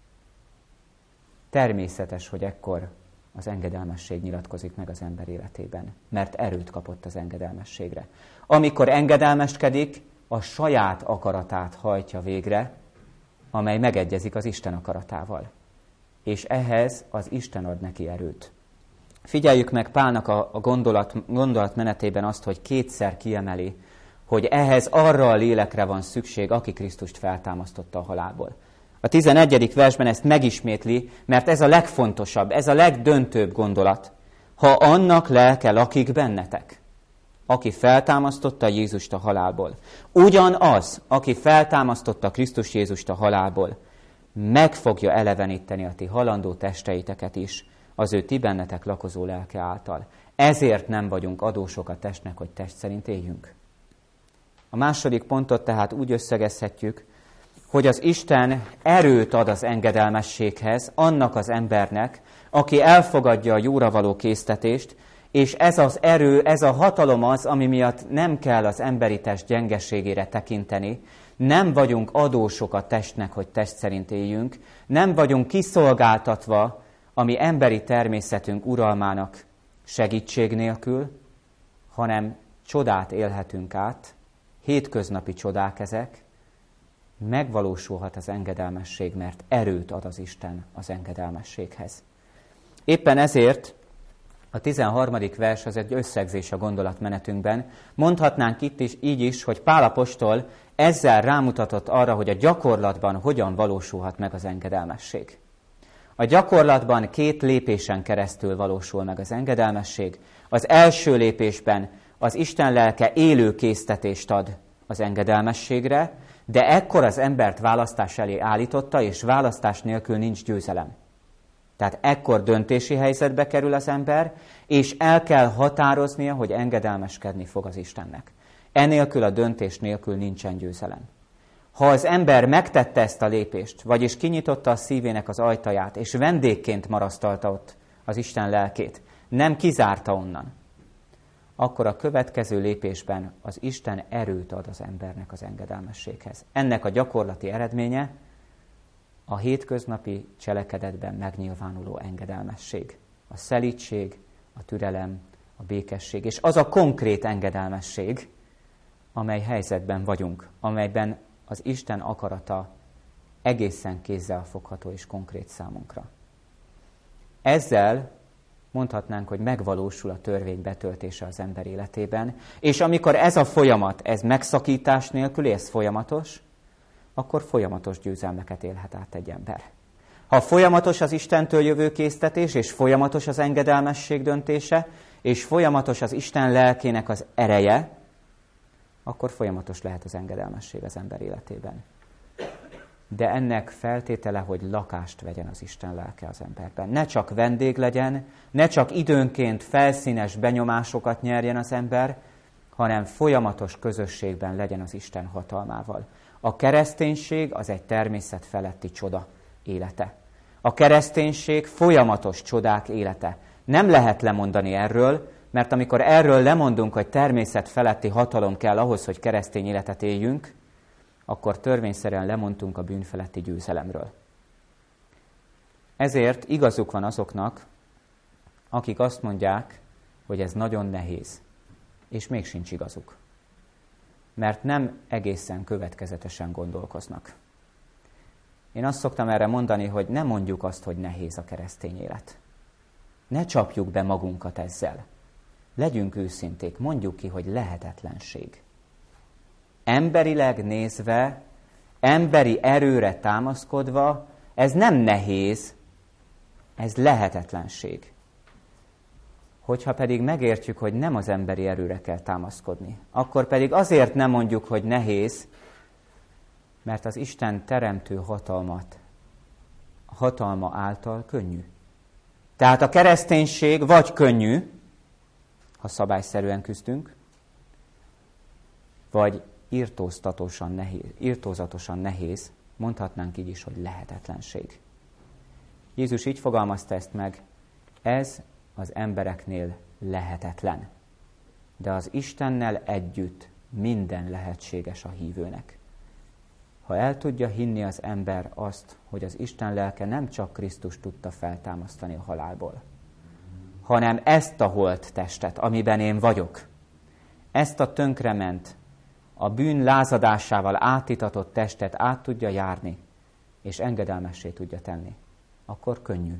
Természetes, hogy ekkor az engedelmesség nyilatkozik meg az ember életében, mert erőt kapott az engedelmességre. Amikor engedelmeskedik, a saját akaratát hajtja végre, amely megegyezik az Isten akaratával. És ehhez az Isten ad neki erőt. Figyeljük meg Pálnak a gondolatmenetében azt, hogy kétszer kiemeli, hogy ehhez arra a lélekre van szükség, aki Krisztust feltámasztotta a halálból. A 11. versben ezt megismétli, mert ez a legfontosabb, ez a legdöntőbb gondolat. Ha annak lelke lakik bennetek, aki feltámasztotta Jézust a halálból. Ugyanaz, aki feltámasztotta Krisztus Jézust a halálból, meg fogja eleveníteni a ti halandó testeiteket is, az ő ti bennetek lakozó lelke által. Ezért nem vagyunk adósok a testnek, hogy test szerint éljünk. A második pontot tehát úgy összegezhetjük, hogy az Isten erőt ad az engedelmességhez annak az embernek, aki elfogadja a jóra való késztetést, és ez az erő, ez a hatalom az, ami miatt nem kell az emberi test gyengeségére tekinteni, nem vagyunk adósok a testnek, hogy test szerint éljünk, nem vagyunk kiszolgáltatva a mi emberi természetünk uralmának segítség nélkül, hanem csodát élhetünk át, hétköznapi csodák ezek, megvalósulhat az engedelmesség, mert erőt ad az Isten az engedelmességhez. Éppen ezért a 13. vers az egy összegzés a gondolatmenetünkben. Mondhatnánk itt is így is, hogy Pál apostol ezzel rámutatott arra, hogy a gyakorlatban hogyan valósulhat meg az engedelmesség. A gyakorlatban 2 lépésen keresztül valósul meg az engedelmesség. Az első lépésben az Isten lelke élő késztetést ad az engedelmességre, de ekkor az embert választás elé állította, és választás nélkül nincs győzelem. Tehát ekkor döntési helyzetbe kerül az ember, és el kell határoznia, hogy engedelmeskedni fog az Istennek. Enélkül a döntés nélkül nincsen győzelem. Ha az ember megtette ezt a lépést, vagyis kinyitotta a szívének az ajtaját, és vendégként marasztalta ott az Isten lelkét, nem kizárta onnan, akkor a következő lépésben az Isten erőt ad az embernek az engedelmességhez. Ennek a gyakorlati eredménye a hétköznapi cselekedetben megnyilvánuló engedelmesség. A szelídség, a türelem, a békesség, és az a konkrét engedelmesség, amely helyzetben vagyunk, amelyben az Isten akarata egészen kézzelfogható és konkrét számunkra. Ezzel mondhatnánk, hogy megvalósul a törvény betöltése az ember életében, és amikor ez a folyamat, ez megszakítás nélkül, ez folyamatos, akkor folyamatos győzelmeket élhet át egy ember. Ha folyamatos az Istentől jövő késztetés, és folyamatos az engedelmesség döntése, és folyamatos az Isten lelkének az ereje, akkor folyamatos lehet az engedelmesség az ember életében. De ennek feltétele, hogy lakást vegyen az Isten lelke az emberben. Ne csak vendég legyen, ne csak időnként felszínes benyomásokat nyerjen az ember, hanem folyamatos közösségben legyen az Isten hatalmával. A kereszténység az egy természet feletti csoda élete. A kereszténység folyamatos csodák élete. Nem lehet lemondani erről, mert amikor erről lemondunk, hogy természet feletti hatalom kell ahhoz, hogy keresztény életet éljünk, akkor törvényszerűen lemondtunk a bűn feletti győzelemről. Ezért igazuk van azoknak, akik azt mondják, hogy ez nagyon nehéz, és még sincs igazuk. mert nem egészen következetesen gondolkoznak. Én azt szoktam erre mondani, hogy ne mondjuk azt, hogy nehéz a keresztény élet. Ne csapjuk be magunkat ezzel. Legyünk őszinték, mondjuk ki, hogy lehetetlenség. Emberileg nézve, emberi erőre támaszkodva, ez nem nehéz, ez lehetetlenség. Hogyha pedig megértjük, hogy nem az emberi erőre kell támaszkodni, akkor pedig azért nem mondjuk, hogy nehéz, mert az Isten teremtő hatalma által könnyű. Tehát a kereszténység vagy könnyű, ha küzdünk, vagy irtózatosan nehéz, mondhatnánk így is, hogy lehetetlenség. Jézus így fogalmazta ezt meg, ez az embereknél lehetetlen. De az Istennel együtt minden lehetséges a hívőnek. Ha el tudja hinni az ember azt, hogy az Isten lelke nem csak Krisztust tudta feltámasztani a halálból, hanem ezt a holttestet, amiben én vagyok, ezt a tönkrement, a bűn lázadásával átitatott testet át tudja járni, és engedelmessé tudja tenni, akkor könnyű.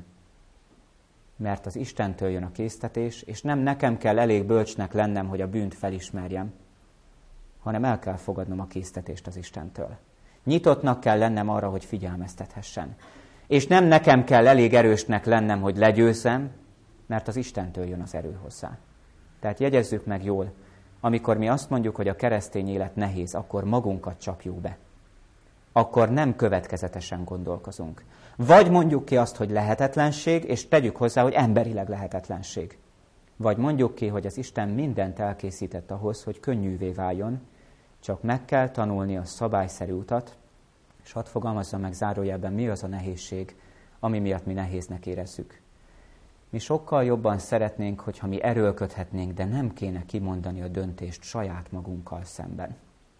Mert az Istentől jön a késztetés, és nem nekem kell elég bölcsnek lennem, hogy a bűnt felismerjem, hanem el kell fogadnom a késztetést az Istentől. Nyitottnak kell lennem arra, hogy figyelmeztethessen. És nem nekem kell elég erősnek lennem, hogy legyőzzem, mert az Istentől jön az erő hozzá. Tehát jegyezzük meg jól, amikor mi azt mondjuk, hogy a keresztény élet nehéz, akkor magunkat csapjuk be. Akkor nem következetesen gondolkozunk. Vagy mondjuk ki azt, hogy lehetetlenség, és tegyük hozzá, hogy emberileg lehetetlenség. Vagy mondjuk ki, hogy az Isten mindent elkészített ahhoz, hogy könnyűvé váljon, csak meg kell tanulni a szabályszerű utat, és hadd fogalmazzam meg zárójelben, mi az a nehézség, ami miatt mi nehéznek érezzük. Mi sokkal jobban szeretnénk, hogyha mi erőlködhetnénk, de nem kéne kimondani a döntést saját magunkkal szemben.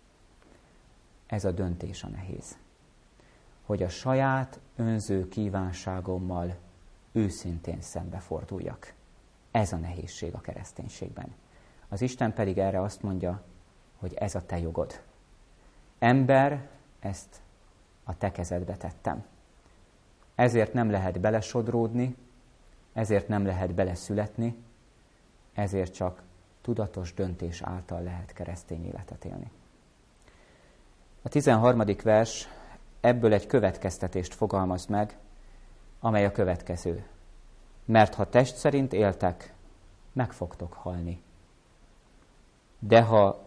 Ez a döntés a nehéz. Hogy a saját önző kívánságommal őszintén szembeforduljak. Ez a nehézség a kereszténységben. Az Isten pedig erre azt mondja, hogy ez a te jogod. Ember, ezt a te kezedbe tettem. Ezért nem lehet belesodródni, ezért nem lehet beleszületni, ezért csak tudatos döntés által lehet keresztény életet élni. A 13. vers ebből egy következtetést fogalmaz meg, amely a következő. Mert ha test szerint éltek, meg fogtok halni. De ha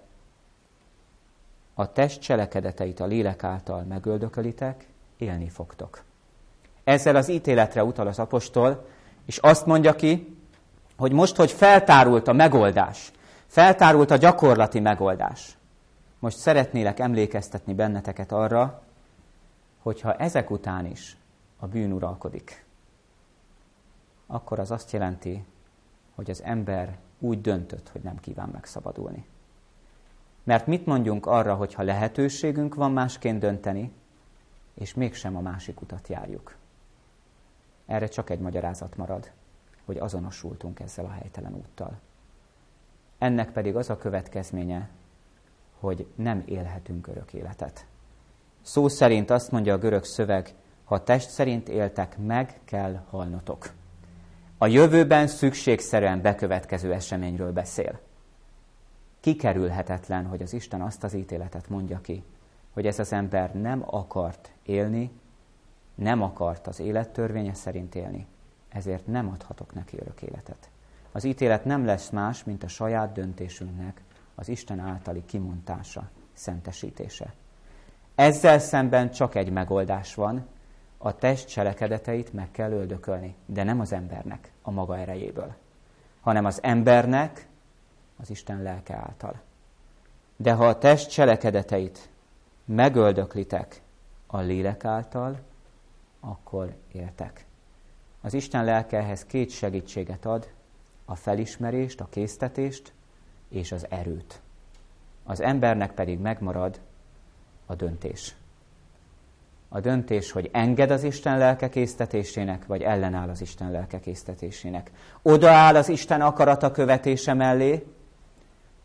a test cselekedeteit a lélek által megöldökölitek, élni fogtok. Ezzel az ítéletre utal az apostol, és azt mondja ki, hogy most, hogy feltárult a megoldás, feltárult a gyakorlati megoldás, most szeretnélek emlékeztetni benneteket arra, hogyha ezek után is a bűn uralkodik, akkor az azt jelenti, hogy az ember úgy döntött, hogy nem kíván megszabadulni. Mert mit mondjunk arra, hogyha lehetőségünk van másként dönteni, és mégsem a másik utat járjuk? Erre csak egy magyarázat marad, hogy azonosultunk ezzel a helytelen úttal. Ennek pedig az a következménye, hogy nem élhetünk örök életet. Szó szerint azt mondja a görög szöveg, ha test szerint éltek, meg kell halnotok. A jövőben szükségszerűen bekövetkező eseményről beszél. Kikerülhetetlen, hogy az Isten azt az ítéletet mondja ki, hogy ez az ember nem akart élni, nem akart az élettörvénye szerint élni, ezért nem adhatok neki örök életet. Az ítélet nem lesz más, mint a saját döntésünknek az Isten általi kimondása, szentesítése. Ezzel szemben csak egy megoldás van, a test cselekedeteit meg kell öldökölni, de nem az embernek a maga erejéből, hanem az embernek az Isten lelke által. De ha a test cselekedeteit megöldöklitek a lélek által, akkor éltek. Az Isten lelke ehhez két segítséget ad, a felismerést, a késztetést és az erőt. Az embernek pedig megmarad a döntés. A döntés, hogy enged az Isten lelke késztetésének, vagy ellenáll az Isten lelke késztetésének. Odaáll az Isten akarata követése mellé,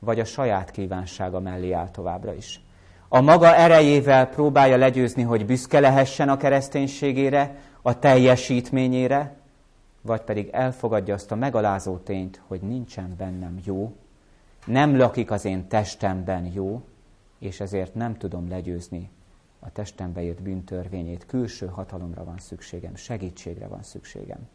vagy a saját kívánsága mellé áll továbbra is. A maga erejével próbálja legyőzni, hogy büszke lehessen a kereszténységére, a teljesítményére, vagy pedig elfogadja azt a megalázó tényt, hogy nincsen bennem jó, nem lakik az én testemben jó, és ezért nem tudom legyőzni a testembe írt bűntörvényét. Külső hatalomra van szükségem, segítségre van szükségem.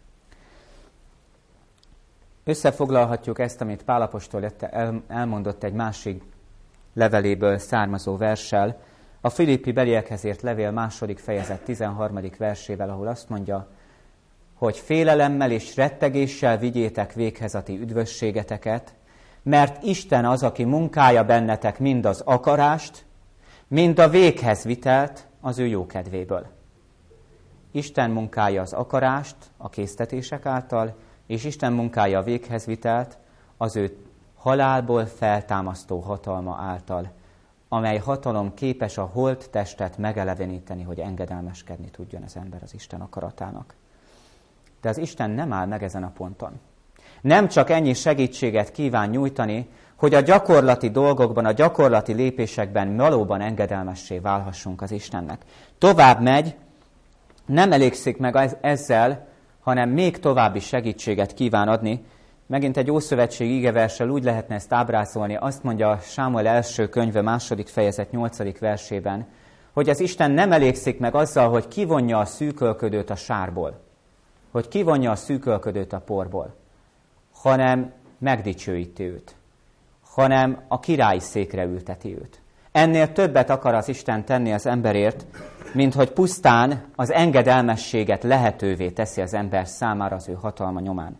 Összefoglalhatjuk ezt, amit Pál apostol elmondott egy másik leveléből származó verssel, a Filippi beliekhez írt levél 2. fejezet 13. versével, ahol azt mondja, hogy félelemmel és rettegéssel vigyétek véghez a ti üdvösségeteket, mert Isten az, aki munkálja bennetek mind az akarást, mind a véghez vitelt az ő jókedvéből. Isten munkálja az akarást a késztetések által, és Isten munkálja a véghez vitelt az ő halálból feltámasztó hatalma által, amely hatalom képes a holt testet megeleveníteni, hogy engedelmeskedni tudjon az ember az Isten akaratának. De az Isten nem áll meg ezen a ponton. Nem csak ennyi segítséget kíván nyújtani, hogy a gyakorlati dolgokban, a gyakorlati lépésekben valóban engedelmessé válhassunk az Istennek. Tovább megy, nem elégszik meg ezzel, hanem még további segítséget kíván adni. Megint egy Ószövetség igeverssel úgy lehetne ezt ábrázolni, azt mondja Sámuel első könyve 2. fejezet 8. versében, hogy az Isten nem elégszik meg azzal, hogy kivonja a szűkölködőt a sárból, hogy kivonja a szűkölködőt a porból, hanem megdicsőíti őt, hanem a királyi székre ülteti őt. Ennél többet akar az Isten tenni az emberért, mint hogy pusztán az engedelmességet lehetővé teszi az ember számára az ő hatalma nyomán.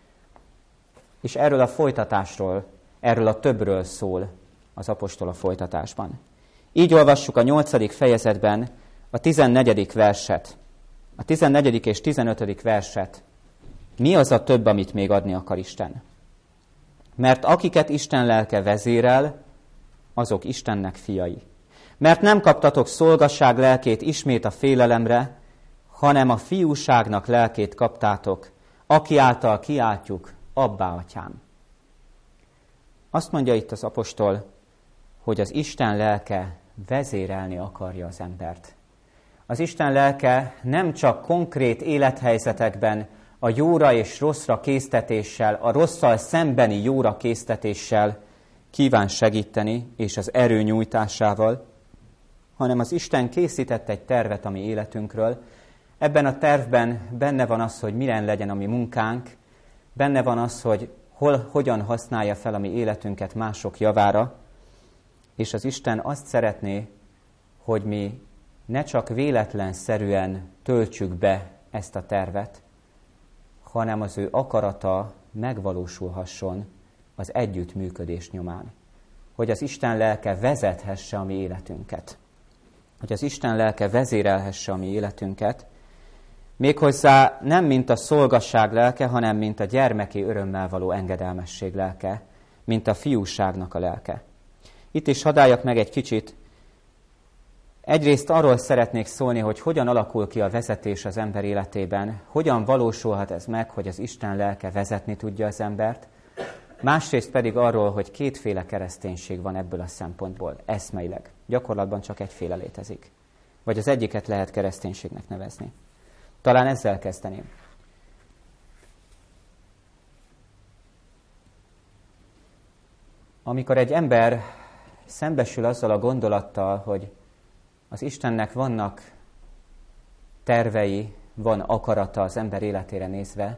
És erről a folytatásról, erről a többről szól az apostol a folytatásban. Így olvassuk a 8. fejezetben a 14. verset, a 14. és 15. verset. Mi az a több, amit még adni akar Isten? Mert akiket Isten lelke vezérel, azok Istennek fiai. Mert nem kaptatok szolgasság lelkét ismét a félelemre, hanem a fiúságnak lelkét kaptátok, aki által kiáltjuk, Abbá, Atyám. Azt mondja itt az apostol, hogy az Isten lelke vezérelni akarja az embert. Az Isten lelke nem csak konkrét élethelyzetekben a jóra és rosszra késztetéssel, a rosszal szembeni jóra késztetéssel kíván segíteni, és az erő nyújtásával, hanem az Isten készített egy tervet a mi életünkről. Ebben a tervben benne van az, hogy milyen legyen a mi munkánk, benne van az, hogy hogyan használja fel a mi életünket mások javára, és az Isten azt szeretné, hogy mi ne csak véletlenszerűen töltsük be ezt a tervet, hanem az ő akarata megvalósulhasson az együttműködés nyomán. Hogy az Isten lelke vezethesse a mi életünket. Hogy az Isten lelke vezérelhesse a mi életünket, méghozzá nem mint a szolgasság lelke, hanem mint a gyermeki örömmel való engedelmesség lelke, mint a fiúságnak a lelke. Itt is hadd álljak meg egy kicsit. Egyrészt arról szeretnék szólni, hogy hogyan alakul ki a vezetés az ember életében, hogyan valósulhat ez meg, hogy az Isten lelke vezetni tudja az embert, másrészt pedig arról, hogy kétféle kereszténység van ebből a szempontból, eszmeileg. Gyakorlatban csak egyféle létezik. Vagy az egyiket lehet kereszténységnek nevezni. Talán ezzel kezdeném. Amikor egy ember szembesül azzal a gondolattal, hogy az Istennek vannak tervei, van akarata az ember életére nézve,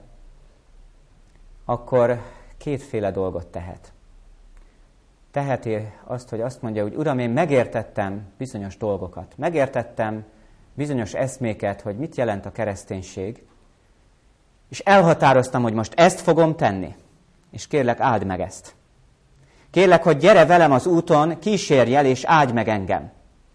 akkor kétféle dolgot tehet. Teheti azt, hogy azt mondja, hogy Uram, én megértettem bizonyos dolgokat, megértettem bizonyos eszméket, hogy mit jelent a kereszténység, és elhatároztam, hogy most ezt fogom tenni, és kérlek, áld meg ezt. Kérlek, hogy gyere velem az úton, kísérj el, és áldj meg engem.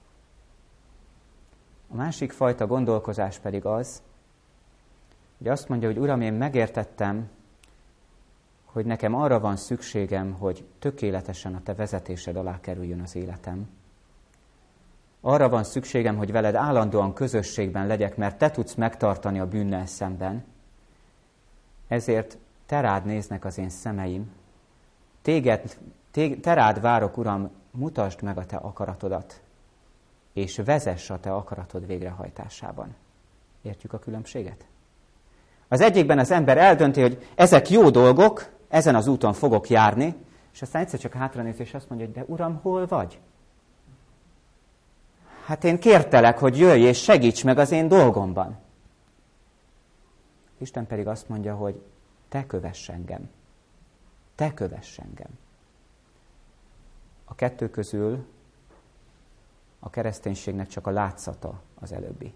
A másik fajta gondolkozás pedig az, hogy azt mondja, hogy Uram, én megértettem, hogy nekem arra van szükségem, hogy tökéletesen a Te vezetésed alá kerüljön az életem. Arra van szükségem, hogy veled állandóan közösségben legyek, mert Te tudsz megtartani a bűnnel szemben. Ezért Te rád néznek az én szemeim. te rád várok, Uram, mutasd meg a te akaratodat, és vezess a te akaratod végrehajtásában. Értjük a különbséget? Az egyikben az ember eldönti, hogy ezek jó dolgok, ezen az úton fogok járni, és aztán egyszer csak hátranéz, és azt mondja, hogy de Uram, hol vagy? Hát én kértelek, hogy jöjj és segíts meg az én dolgomban. Isten pedig azt mondja, hogy te kövess engem. Te kövess engem. A kettő közül a kereszténységnek csak a látszata az előbbi.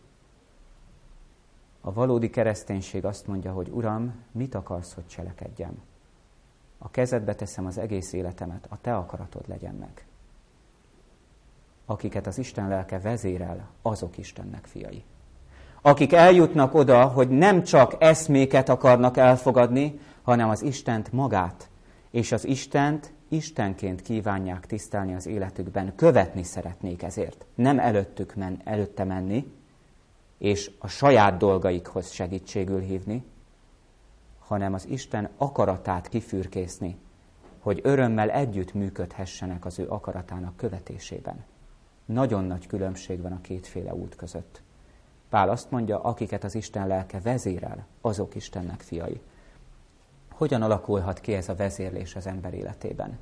A valódi kereszténység azt mondja, hogy Uram, mit akarsz, hogy cselekedjem? A kezedbe teszem az egész életemet, a te akaratod legyen meg. Akiket az Isten lelke vezérel, azok Istennek fiai. Akik eljutnak oda, hogy nem csak eszméket akarnak elfogadni, hanem az Istent magát, és az Istent Istenként kívánják tisztelni az életükben, követni szeretnék ezért. Nem előtte menni, és a saját dolgaikhoz segítségül hívni, hanem az Isten akaratát kifürkészni, hogy örömmel együtt működhessenek az ő akaratának követésében. Nagyon nagy különbség van a kétféle út között. Pál azt mondja, akiket az Isten lelke vezérel, azok Istennek fiai. Hogyan alakulhat ki ez a vezérlés az ember életében?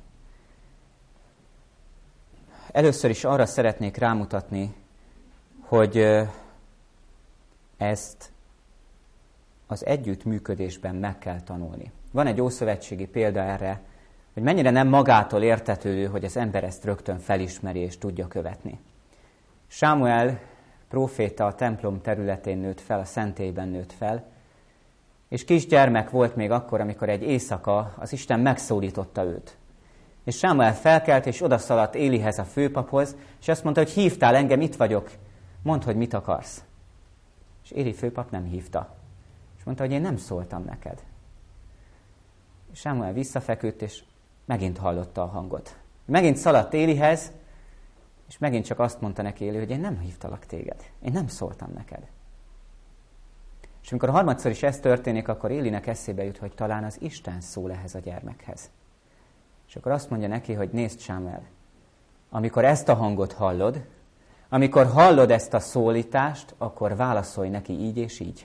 Először is arra szeretnék rámutatni, hogy ezt az együttműködésben meg kell tanulni. Van egy ószövetségi példa erre, hogy mennyire nem magától értetődő, hogy az ember ezt rögtön felismeri és tudja követni. Sámuel próféta a templom területén nőtt fel, a szentélyben nőtt fel, és kisgyermek volt még akkor, amikor egy éjszaka az Isten megszólította őt. És Sámuel felkelt, és odaszaladt Élihez, a főpaphoz, és azt mondta, hogy hívtál engem, itt vagyok, mondd, hogy mit akarsz. És Éli főpap nem hívta. És mondta, hogy én nem szóltam neked. És Sámuel visszafeküdt, és megint hallotta a hangot. Megint szaladt Élihez, és megint csak azt mondta neki Éli, hogy én nem hívtalak téged. Én nem szóltam neked. És amikor harmadszor is ez történik, akkor Élinek eszébe jut, hogy talán az Isten szól ehhez a gyermekhez. És akkor azt mondja neki, hogy nézd, Sámuel, amikor ezt a hangot hallod, amikor hallod ezt a szólítást, akkor válaszolj neki így és így.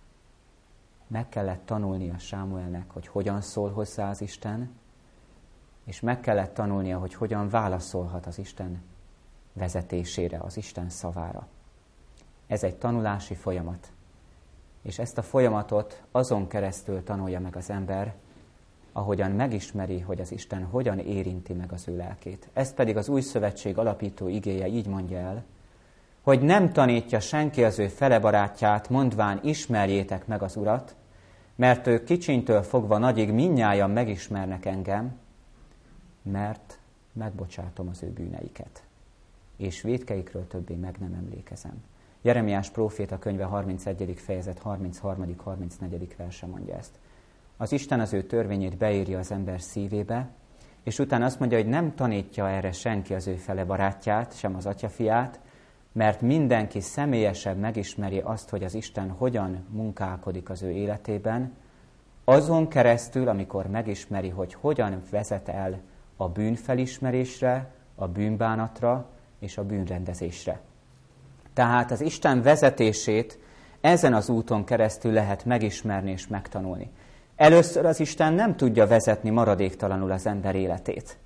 Meg kellett tanulnia Sámuelnek, hogy hogyan szól hozzá az Isten, és meg kellett tanulnia, hogy hogyan válaszolhat az Isten vezetésére, az Isten szavára. Ez egy tanulási folyamat. És ezt a folyamatot azon keresztül tanulja meg az ember, ahogyan megismeri, hogy az Isten hogyan érinti meg az ő lelkét. Ezt pedig az Új Szövetség alapító igéje így mondja el, hogy nem tanítja senki az ő felebarátját, mondván ismerjétek meg az Urat, mert ők kicsintől fogva nagyig mindnyájan megismernek engem, mert megbocsátom az ő bűneiket, és vétkeikről többé meg nem emlékezem. Jeremiás próféta könyve 31. fejezet 33.-34. verse mondja ezt. Az Isten az ő törvényét beírja az ember szívébe, és utána azt mondja, hogy nem tanítja erre senki az ő fele barátját, sem az atyafiát, mert mindenki személyesebb megismeri azt, hogy az Isten hogyan munkálkodik az ő életében, azon keresztül, amikor megismeri, hogy hogyan vezet el a bűnfelismerésre, a bűnbánatra és a bűnrendezésre. Tehát az Isten vezetését ezen az úton keresztül lehet megismerni és megtanulni. Először az Isten nem tudja vezetni maradéktalanul az ember életét.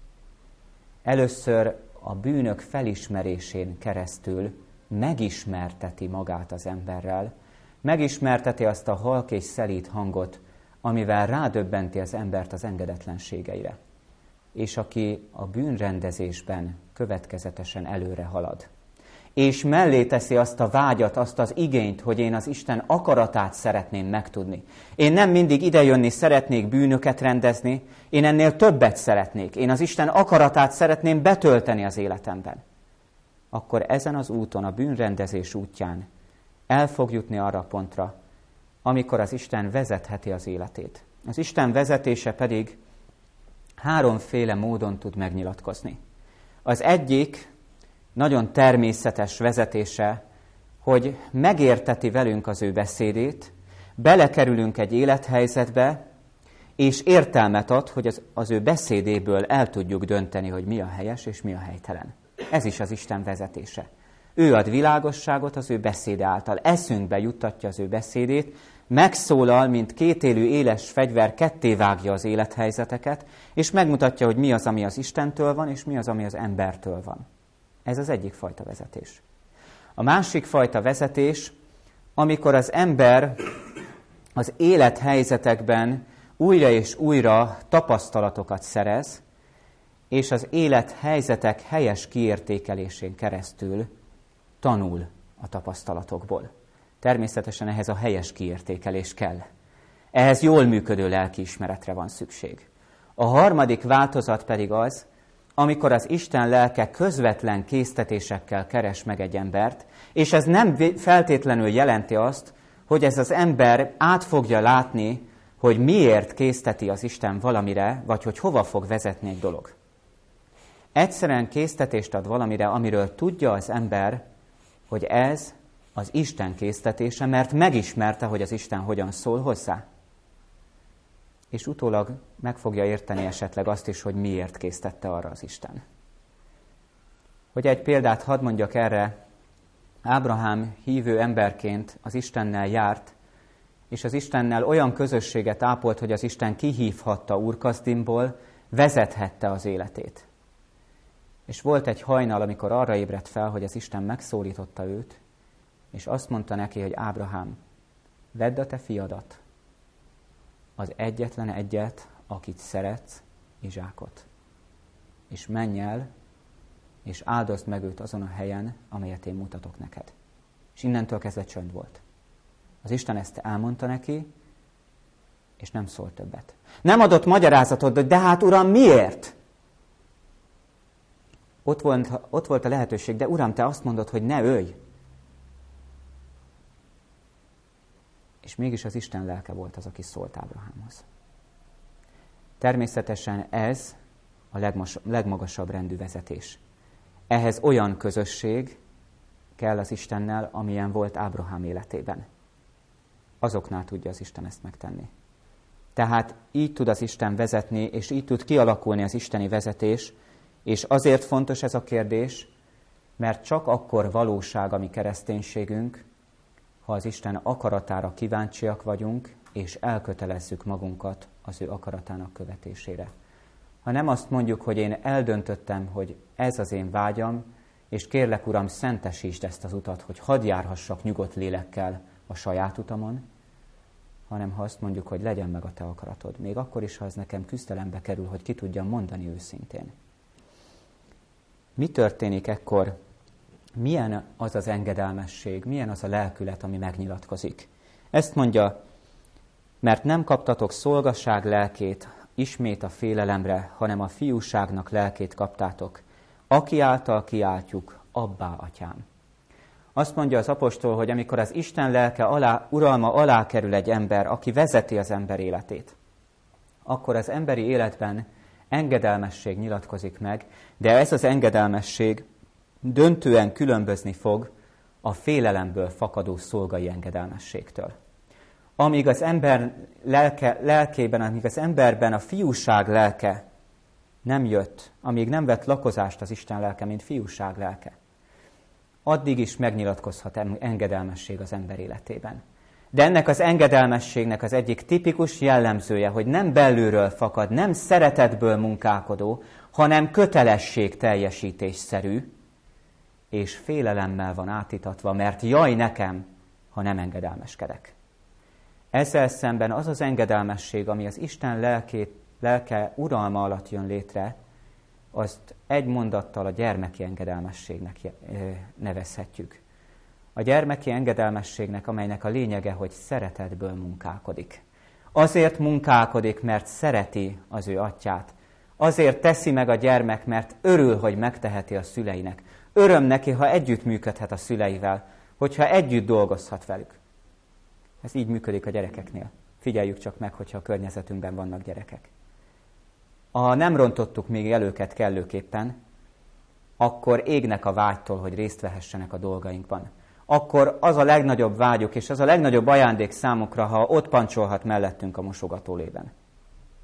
Először a bűnök felismerésén keresztül megismerteti magát az emberrel, megismerteti azt a halk és szelíd hangot, amivel rádöbbenti az embert az engedetlenségeire, és aki a bűnrendezésben következetesen előre halad. És mellé teszi azt a vágyat, azt az igényt, hogy én az Isten akaratát szeretném megtudni. Én nem mindig idejönni szeretnék bűnöket rendezni, én ennél többet szeretnék. Én az Isten akaratát szeretném betölteni az életemben. Akkor ezen az úton, a bűnrendezés útján el fog jutni arra a pontra, amikor az Isten vezetheti az életét. Az Isten vezetése pedig háromféle módon tud megnyilatkozni. Az egyik nagyon természetes vezetése, hogy megérteti velünk az ő beszédét, belekerülünk egy élethelyzetbe, és értelmet ad, hogy az ő beszédéből el tudjuk dönteni, hogy mi a helyes és mi a helytelen. Ez is az Isten vezetése. Ő ad világosságot az ő beszéde által. Eszünkbe juttatja az ő beszédét, megszólal, mint kétélű éles fegyver, kettévágja az élethelyzeteket, és megmutatja, hogy mi az, ami az Istentől van, és mi az, ami az embertől van. Ez az egyik fajta vezetés. A másik fajta vezetés, amikor az ember az élethelyzetekben újra és újra tapasztalatokat szerez, és az élethelyzetek helyes kiértékelésén keresztül tanul a tapasztalatokból. Természetesen ehhez a helyes kiértékelés kell. Ehhez jól működő lelkiismeretre van szükség. A harmadik változat pedig az, amikor az Isten lelke közvetlen késztetésekkel keres meg egy embert, és ez nem feltétlenül jelenti azt, hogy ez az ember át fogja látni, hogy miért készteti az Isten valamire, vagy hogy hova fog vezetni egy dolog. Egyszerűen késztetést ad valamire, amiről tudja az ember, hogy ez az Isten késztetése, mert megismerte, hogy az Isten hogyan szól hozzá. És utólag meg fogja érteni esetleg azt is, hogy miért késztette arra az Isten. Hogy egy példát hadd mondjak erre, Ábrahám hívő emberként az Istennel járt, és az Istennel olyan közösséget ápolt, hogy az Isten kihívhatta Úr-Kasdimból, vezethette az életét. És volt egy hajnal, amikor arra ébredt fel, hogy az Isten megszólította őt, és azt mondta neki, hogy Ábrahám, vedd a te fiadat, az egyetlen egyet, akit szeretsz, Izsákot, és menj el, és áldozd meg őt azon a helyen, amelyet én mutatok neked. És innentől kezdve csönd volt. Az Isten ezt elmondta neki, és nem szólt többet. Nem adott magyarázatot, de hát Uram, miért? Ott volt a lehetőség, de Uram, te azt mondod, hogy ne ölj. És mégis az Isten lelke volt az, aki szólt Ábrahámhoz. Természetesen ez a legmagasabb rendű vezetés. Ehhez olyan közösség kell az Istennel, amilyen volt Ábrahám életében. Azoknál tudja az Isten ezt megtenni. Tehát így tud az Isten vezetni, és így tud kialakulni az isteni vezetés, és azért fontos ez a kérdés, mert csak akkor valóság a mi kereszténységünk, ha az Isten akaratára kíváncsiak vagyunk, és elkötelezzük magunkat az ő akaratának követésére. Ha nem azt mondjuk, hogy én eldöntöttem, hogy ez az én vágyam, és kérlek, Uram, szentesítsd ezt az utat, hogy hadd járhassak nyugodt lélekkel a saját utamon, hanem ha azt mondjuk, hogy legyen meg a te akaratod. Még akkor is, ha ez nekem küzdelembe kerül, hogy ki tudjam mondani őszintén. Mi történik ekkor? Milyen az az engedelmesség, milyen az a lelkület, ami megnyilatkozik? Ezt mondja, mert nem kaptatok szolgasság lelkét ismét a félelemre, hanem a fiúságnak lelkét kaptátok, aki által kiáltjuk, Abbá, Atyám. Azt mondja az apostol, hogy amikor az Isten lelke uralma alá kerül egy ember, aki vezeti az ember életét, akkor az emberi életben engedelmesség nyilatkozik meg, de ez az engedelmesség döntően különbözni fog a félelemből fakadó szolgai engedelmességtől. Amíg az ember lelkében, amíg az emberben a fiúság lelke nem jött, amíg nem vett lakozást az Isten lelke, mint fiúság lelke, addig is megnyilatkozhat engedelmesség az ember életében. De ennek az engedelmességnek az egyik tipikus jellemzője, hogy nem belülről fakad, nem szeretetből munkálkodó, hanem kötelesség teljesítésszerű, és félelemmel van átítatva, mert jaj nekem, ha nem engedelmeskedek. Ezzel szemben az az engedelmesség, ami az Isten lelke uralma alatt jön létre, azt egy mondattal a gyermeki engedelmességnek nevezhetjük. A gyermeki engedelmességnek, amelynek a lényege, hogy szeretetből munkálkodik. Azért munkálkodik, mert szereti az ő atyát. Azért teszi meg a gyermek, mert örül, hogy megteheti a szüleinek. Öröm neki, ha együttműködhet a szüleivel, hogyha együtt dolgozhat velük. Ez így működik a gyerekeknél. Figyeljük csak meg, hogyha a környezetünkben vannak gyerekek. Ha nem rontottuk még el őket kellőképpen, akkor égnek a vágytól, hogy részt vehessenek a dolgainkban. Akkor az a legnagyobb vágyuk, és az a legnagyobb ajándék számukra, ha ott pancsolhat mellettünk a mosogatólében.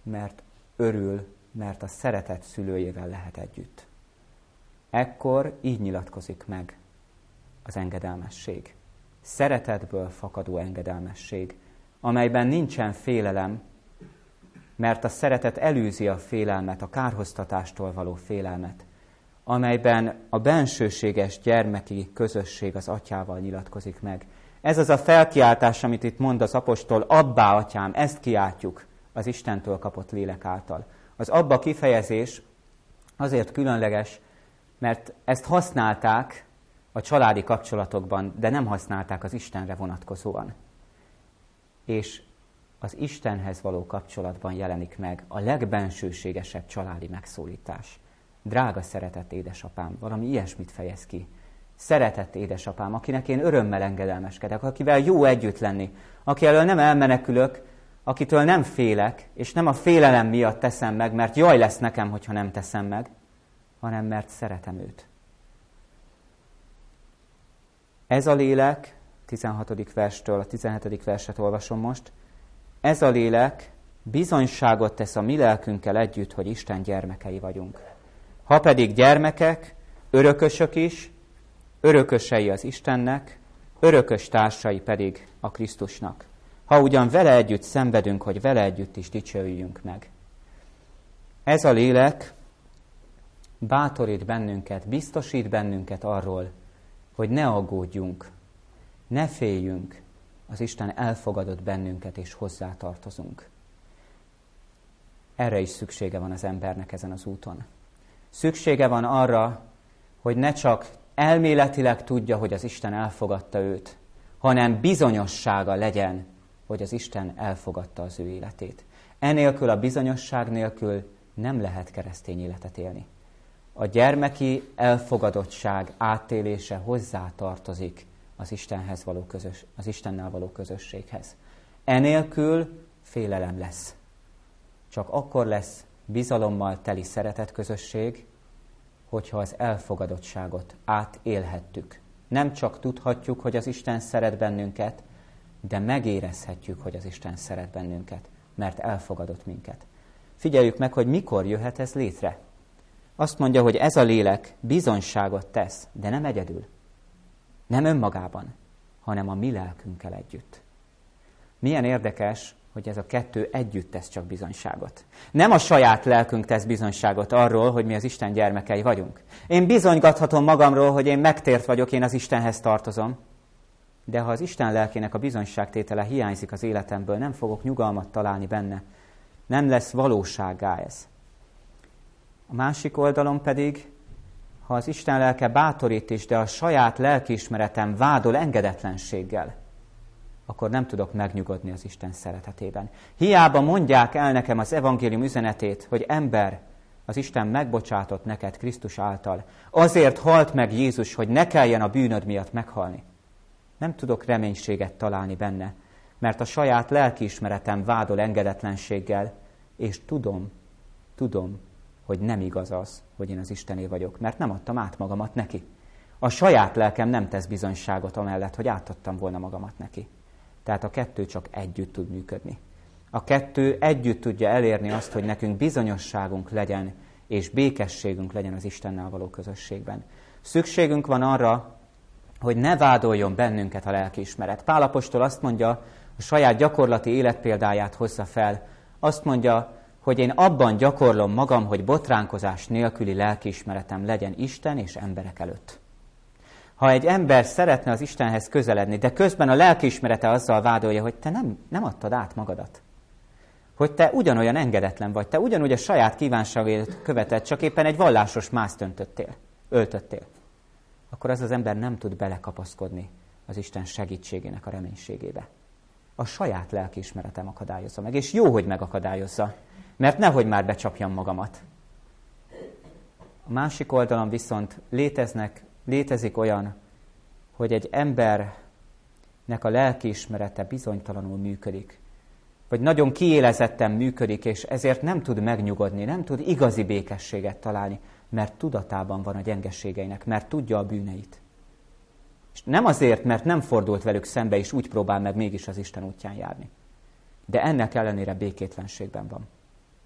mert örül, mert a szeretet szülőjével lehet együtt. Ekkor így nyilatkozik meg az engedelmesség. Szeretetből fakadó engedelmesség, amelyben nincsen félelem, mert a szeretet elűzi a félelmet, a kárhoztatástól való félelmet, amelyben a bensőséges gyermeki közösség az atyával nyilatkozik meg. Ez az a felkiáltás, amit itt mond az apostol, abbá, atyám, ezt kiáltjuk az Istentől kapott lélek által. Az abba kifejezés azért különleges, mert ezt használták a családi kapcsolatokban, de nem használták az Istenre vonatkozóan. És az Istenhez való kapcsolatban jelenik meg a legbensőségesebb családi megszólítás. Drága szeretett édesapám, valami ilyesmit fejez ki. Szeretett édesapám, akinek én örömmel engedelmeskedek, akivel jó együtt lenni, aki elől nem elmenekülök, akitől nem félek, és nem a félelem miatt teszem meg, mert jaj lesz nekem, hogyha nem teszem meg, hanem mert szeretem őt. Ez a lélek, 16. verstől a 17. verset olvasom most, ez a lélek bizonyságot tesz a mi lelkünkkel együtt, hogy Isten gyermekei vagyunk. Ha pedig gyermekek, örökösök is, örökösei az Istennek, örökös társai pedig a Krisztusnak. Ha ugyan vele együtt szenvedünk, hogy vele együtt is dicsőüljünk meg. Ez a lélek bátorít bennünket, biztosít bennünket arról, hogy ne aggódjunk, ne féljünk, az Isten elfogadott bennünket, és hozzá tartozunk. Erre is szüksége van az embernek ezen az úton. Szüksége van arra, hogy ne csak elméletileg tudja, hogy az Isten elfogadta őt, hanem bizonyossága legyen, hogy az Isten elfogadta az ő életét. Enélkül, a bizonyosság nélkül nem lehet keresztény életet élni. A gyermeki elfogadottság átélése hozzá tartozik az Istennel való közösséghez. Enélkül félelem lesz. Csak akkor lesz bizalommal teli szeretetközösség, hogyha az elfogadottságot átélhettük. Nem csak tudhatjuk, hogy az Isten szeret bennünket, de megérezhetjük, hogy az Isten szeret bennünket, mert elfogadott minket. Figyeljük meg, hogy mikor jöhet ez létre. Azt mondja, hogy ez a lélek bizonyságot tesz, de nem egyedül. Nem önmagában, hanem a mi lelkünkkel együtt. Milyen érdekes, hogy ez a kettő együtt tesz csak bizonyságot. Nem a saját lelkünk tesz bizonyságot arról, hogy mi az Isten gyermekei vagyunk. Én bizonygathatom magamról, hogy én megtért vagyok, én az Istenhez tartozom, de ha az Isten lelkének a bizonyságtétele hiányzik az életemből, nem fogok nyugalmat találni benne. Nem lesz valósággá ez. A másik oldalon pedig, ha az Isten lelke bátorít is, de a saját lelkiismeretem vádol engedetlenséggel, akkor nem tudok megnyugodni az Isten szeretetében. Hiába mondják el nekem az evangélium üzenetét, hogy ember, az Isten megbocsátott neked Krisztus által. Azért halt meg Jézus, hogy ne kelljen a bűnöd miatt meghalni. Nem tudok reménységet találni benne, mert a saját lelkiismeretem vádol engedetlenséggel, és tudom, hogy nem igaz az, hogy én az Istené vagyok, mert nem adtam át magamat neki. A saját lelkem nem tesz bizonyságot amellett, hogy átadtam volna magamat neki. Tehát a kettő csak együtt tud működni. A kettő együtt tudja elérni azt, hogy nekünk bizonyosságunk legyen, és békességünk legyen az Istennel való közösségben. Szükségünk van arra, hogy ne vádoljon bennünket a lelkiismeret. Pál apostol azt mondja, a saját gyakorlati életpéldáját hozza fel. Azt mondja, hogy én abban gyakorlom magam, hogy botránkozás nélküli lelkiismeretem legyen Isten és emberek előtt. Ha egy ember szeretne az Istenhez közeledni, de közben a lelkiismerete azzal vádolja, hogy te nem adtad át magadat. Hogy te ugyanolyan engedetlen vagy, te ugyanúgy a saját kívánságait követed, csak éppen egy vallásos mászt öltöttél. Akkor az az ember nem tud belekapaszkodni az Isten segítségének a reménységébe. A saját lelkiismeretem akadályozza meg, és jó, hogy megakadályozza, mert nehogy már becsapjam magamat. A másik oldalon viszont létezik olyan, hogy egy embernek a lelkiismerete bizonytalanul működik, vagy nagyon kiélezetten működik, és ezért nem tud megnyugodni, nem tud igazi békességet találni, mert tudatában van a gyengeségeinek, mert tudja a bűneit. És nem azért, mert nem fordult velük szembe, és úgy próbál meg mégis az Isten útján járni. De ennek ellenére békétlenségben van.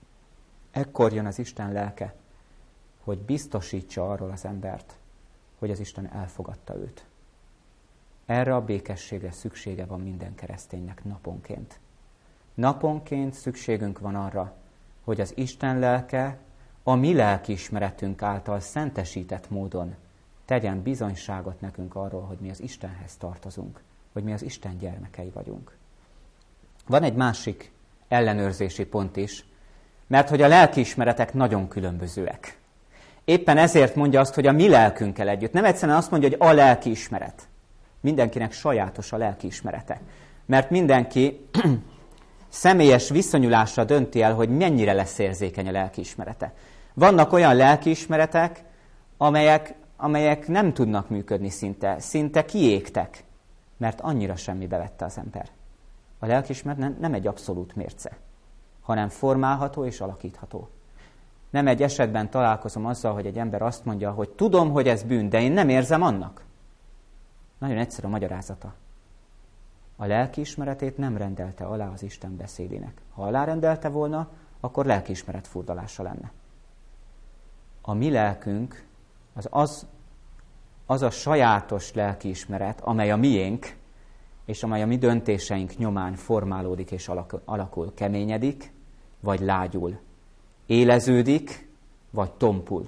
ekkor jön az Isten lelke, hogy biztosítsa arról az embert, hogy az Isten elfogadta őt. Erre a békességre szüksége van minden kereszténynek naponként. Naponként szükségünk van arra, hogy az Isten lelke a mi lelkiismeretünk által szentesített módon tegyen bizonyságot nekünk arról, hogy mi az Istenhez tartozunk, hogy mi az Isten gyermekei vagyunk. Van egy másik ellenőrzési pont is, mert hogy a lelkiismeretek nagyon különbözőek. Éppen ezért mondja azt, hogy a mi lelkünkkel együtt. Nem egyszerűen azt mondja, hogy a lelkiismeret. Mindenkinek sajátos a lelkiismerete. Mert mindenki személyes viszonyulásra dönti el, hogy mennyire lesz érzékeny a lelkiismerete. Vannak olyan lelkiismeretek, amelyek nem tudnak működni szinte kiégtek, mert annyira semmibe vette az ember. A lelkiismeret nem egy abszolút mérce, hanem formálható és alakítható. Nem egy esetben találkozom azzal, hogy egy ember azt mondja, hogy tudom, hogy ez bűn, de én nem érzem annak. Nagyon egyszerű a magyarázata. A lelkiismeretét nem rendelte alá az Isten beszédének. Ha alárendelte volna, akkor lelkiismeret furdalása lenne. A mi lelkünk az a sajátos lelkiismeret, amely a miénk, és amely a mi döntéseink nyomán formálódik és alakul, keményedik, vagy lágyul, éleződik, vagy tompul.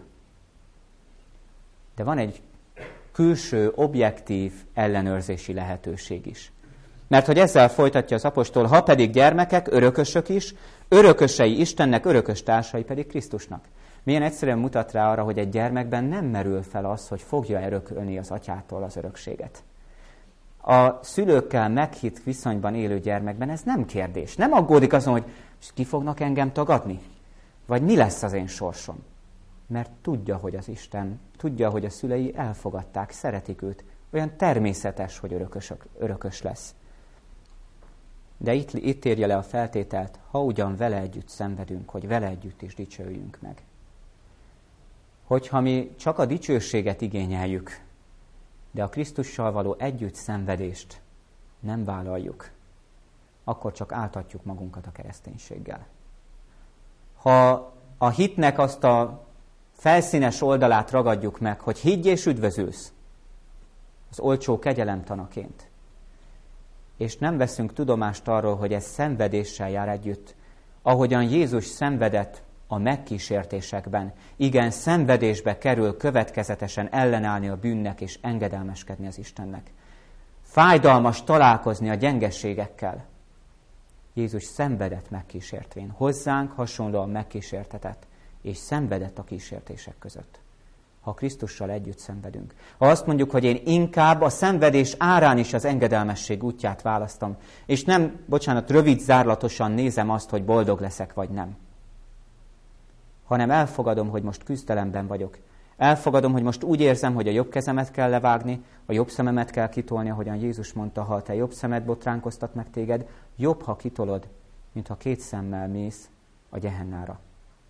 De van egy külső, objektív ellenőrzési lehetőség is. Mert hogy ezzel folytatja az apostol, ha pedig gyermekek, örökösök is, örökösei Istennek, örökös társai pedig Krisztusnak. Milyen egyszerűen mutat rá arra, hogy egy gyermekben nem merül fel az, hogy fogja örökölni az atyától az örökséget. A szülőkkel meghitt viszonyban élő gyermekben ez nem kérdés. Nem aggódik azon, hogy ki fognak engem tagadni? Vagy mi lesz az én sorsom? Mert tudja, hogy az Isten, tudja, hogy a szülei elfogadták, szeretik őt. Olyan természetes, hogy örökös lesz. De itt érje le a feltételt, ha ugyan vele együtt szenvedünk, hogy vele együtt is dicsőjünk meg. Hogyha mi csak a dicsőséget igényeljük, de a Krisztussal való együtt szenvedést nem vállaljuk, akkor csak áltatjuk magunkat a kereszténységgel. Ha a hitnek azt a felszínes oldalát ragadjuk meg, hogy higgy és üdvözülsz, az olcsó kegyelemtanaként, és nem veszünk tudomást arról, hogy ez szenvedéssel jár együtt, ahogyan Jézus szenvedett a megkísértésekben, igen, szenvedésbe kerül következetesen ellenállni a bűnnek és engedelmeskedni az Istennek. Fájdalmas találkozni a gyengeségekkel. Jézus szenvedett megkísértvén, hozzánk hasonlóan megkísértetett, és szenvedett a kísértések között. Ha Krisztussal együtt szenvedünk. Ha azt mondjuk, hogy én inkább a szenvedés árán is az engedelmesség útját választom, és nem, rövid zárlatosan nézem azt, hogy boldog leszek, vagy nem. Hanem elfogadom, hogy most küzdelemben vagyok. Elfogadom, hogy most úgy érzem, hogy a jobb kezemet kell levágni, a jobb szememet kell kitolni, ahogyan Jézus mondta, ha a te jobb szemed botránkoztat meg téged, jobb, ha kitolod, mint ha két szemmel mész a Gehennára.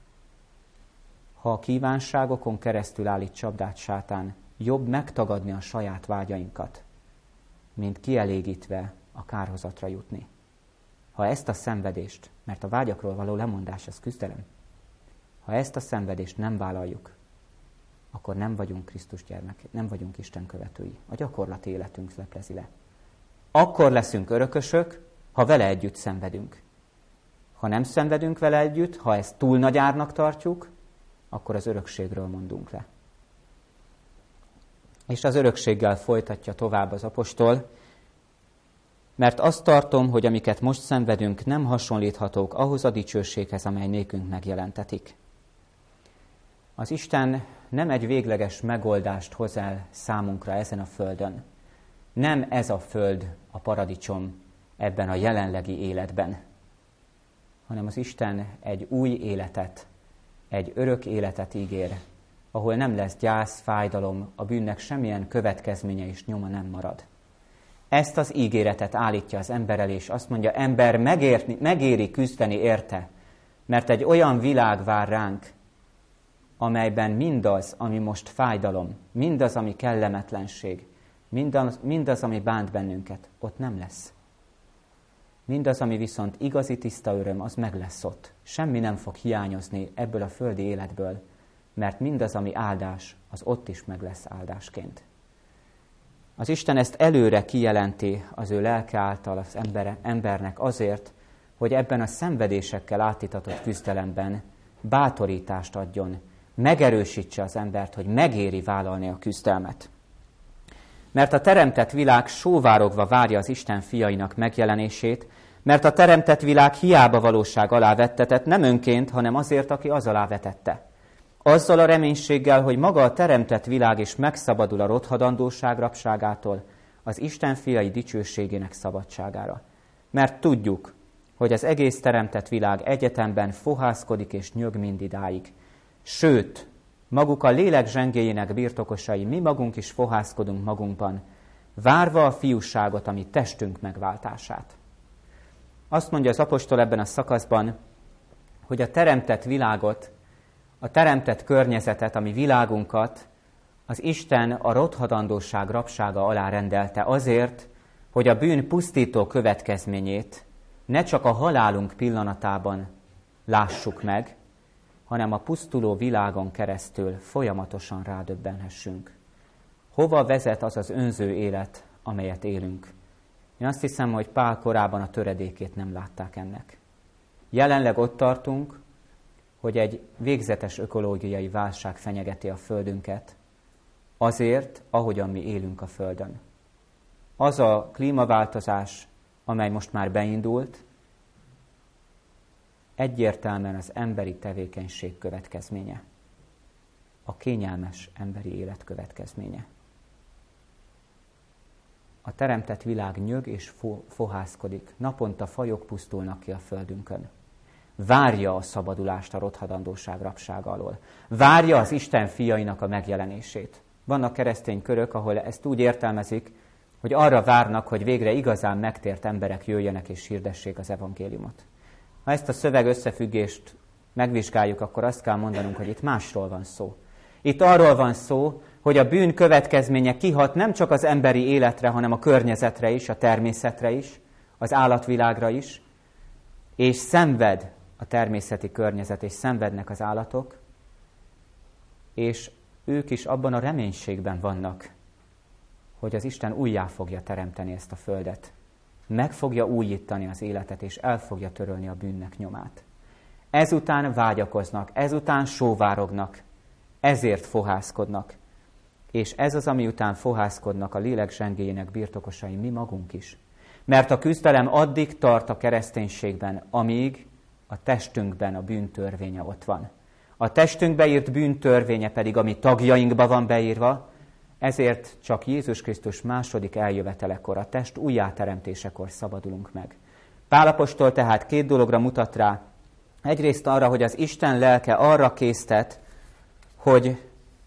Ha a kívánságokon keresztül állít csapdát sátán, jobb megtagadni a saját vágyainkat, mint kielégítve a kárhozatra jutni. Ha ezt a szenvedést, mert a vágyakról való lemondás, ez küzdelem, ha ezt a szenvedést nem vállaljuk, akkor nem vagyunk Krisztus gyermekei, nem vagyunk Isten követői. A gyakorlati életünk leplezi le. Akkor leszünk örökösök, ha vele együtt szenvedünk. Ha nem szenvedünk vele együtt, ha ezt túl nagy árnak tartjuk, akkor az örökségről mondunk le. És az örökséggel folytatja tovább az apostol, mert azt tartom, hogy amiket most szenvedünk, nem hasonlíthatók ahhoz a dicsőséghez, amely nékünk megjelentetik. Az Isten nem egy végleges megoldást hoz el számunkra ezen a földön. Nem ez a föld a paradicsom ebben a jelenlegi életben, hanem az Isten egy új életet, egy örök életet ígér, ahol nem lesz gyász, fájdalom, a bűnnek semmilyen következménye és nyoma nem marad. Ezt az ígéretet állítja az ember elé, és azt mondja, ember, megéri küzdeni érte, mert egy olyan világ vár ránk, amelyben mindaz, ami most fájdalom, mindaz, ami kellemetlenség, mindaz, ami bánt bennünket, ott nem lesz. Mindaz, ami viszont igazi tiszta öröm, az meg lesz ott. Semmi nem fog hiányozni ebből a földi életből, mert mindaz, ami áldás, az ott is meg lesz áldásként. Az Isten ezt előre kijelenti az ő lelke által az embernek azért, hogy ebben a szenvedésekkel átitatott küzdelemben bátorítást adjon, megerősítse az embert, hogy megéri vállalni a küzdelmet. Mert a teremtett világ sóvárogva várja az Isten fiainak megjelenését, mert a teremtett világ hiába valóság alá vettetett, nem önként, hanem azért, aki az alá vetette. Azzal a reménységgel, hogy maga a teremtett világ is megszabadul a rothadandóság rabságától, az Isten fiai dicsőségének szabadságára. Mert tudjuk, hogy az egész teremtett világ egyetemben fohászkodik és nyög mindidáig. Sőt, maguk a lélek zsengéjének birtokosai, mi magunk is fohászkodunk magunkban, várva a fiúságot, ami testünk megváltását. Azt mondja az apostol ebben a szakaszban, hogy a teremtett világot, a teremtett környezetet, ami világunkat, az Isten a rothadandóság rabsága alá rendelte azért, hogy a bűn pusztító következményét ne csak a halálunk pillanatában lássuk meg, hanem a pusztuló világon keresztül folyamatosan rádöbbenhessünk. Hova vezet az az önző élet, amelyet élünk? Én azt hiszem, hogy Pál korában a töredékét nem látták ennek. Jelenleg ott tartunk, hogy egy végzetes ökológiai válság fenyegeti a földünket, azért, ahogyan mi élünk a földön. Az a klímaváltozás, amely most már beindult, egyértelműen az emberi tevékenység következménye. A kényelmes emberi élet következménye. A teremtett világ nyög és fohászkodik. Naponta fajok pusztulnak ki a földünkön. Várja a szabadulást a rothadandóság rabsága alól. Várja az Isten fiainak a megjelenését. Vannak keresztény körök, ahol ezt úgy értelmezik, hogy arra várnak, hogy végre igazán megtért emberek jöjjenek és hirdessék az evangéliumot. Ha ezt a szöveg összefüggést megvizsgáljuk, akkor azt kell mondanunk, hogy itt másról van szó. Itt arról van szó, hogy a bűn következménye kihat nem csak az emberi életre, hanem a környezetre is, a természetre is, az állatvilágra is, és szenved a természeti környezet, és szenvednek az állatok, és ők is abban a reménységben vannak, hogy az Isten újjá fogja teremteni ezt a földet. Meg fogja újítani az életet, és el fogja törölni a bűnnek nyomát. Ezután vágyakoznak, ezután sóvárognak, ezért fohászkodnak. És ez az, ami után fohászkodnak a lélek zsengéjének birtokosai, mi magunk is. Mert a küzdelem addig tart a kereszténységben, amíg a testünkben a bűntörvénye ott van. A testünkbe írt bűntörvénye pedig, ami tagjainkba van beírva, ezért csak Jézus Krisztus második eljövetelekor, a test újjáteremtésekor szabadulunk meg. Pál apostol tehát két dologra mutat rá. Egyrészt arra, hogy az Isten lelke arra késztet, hogy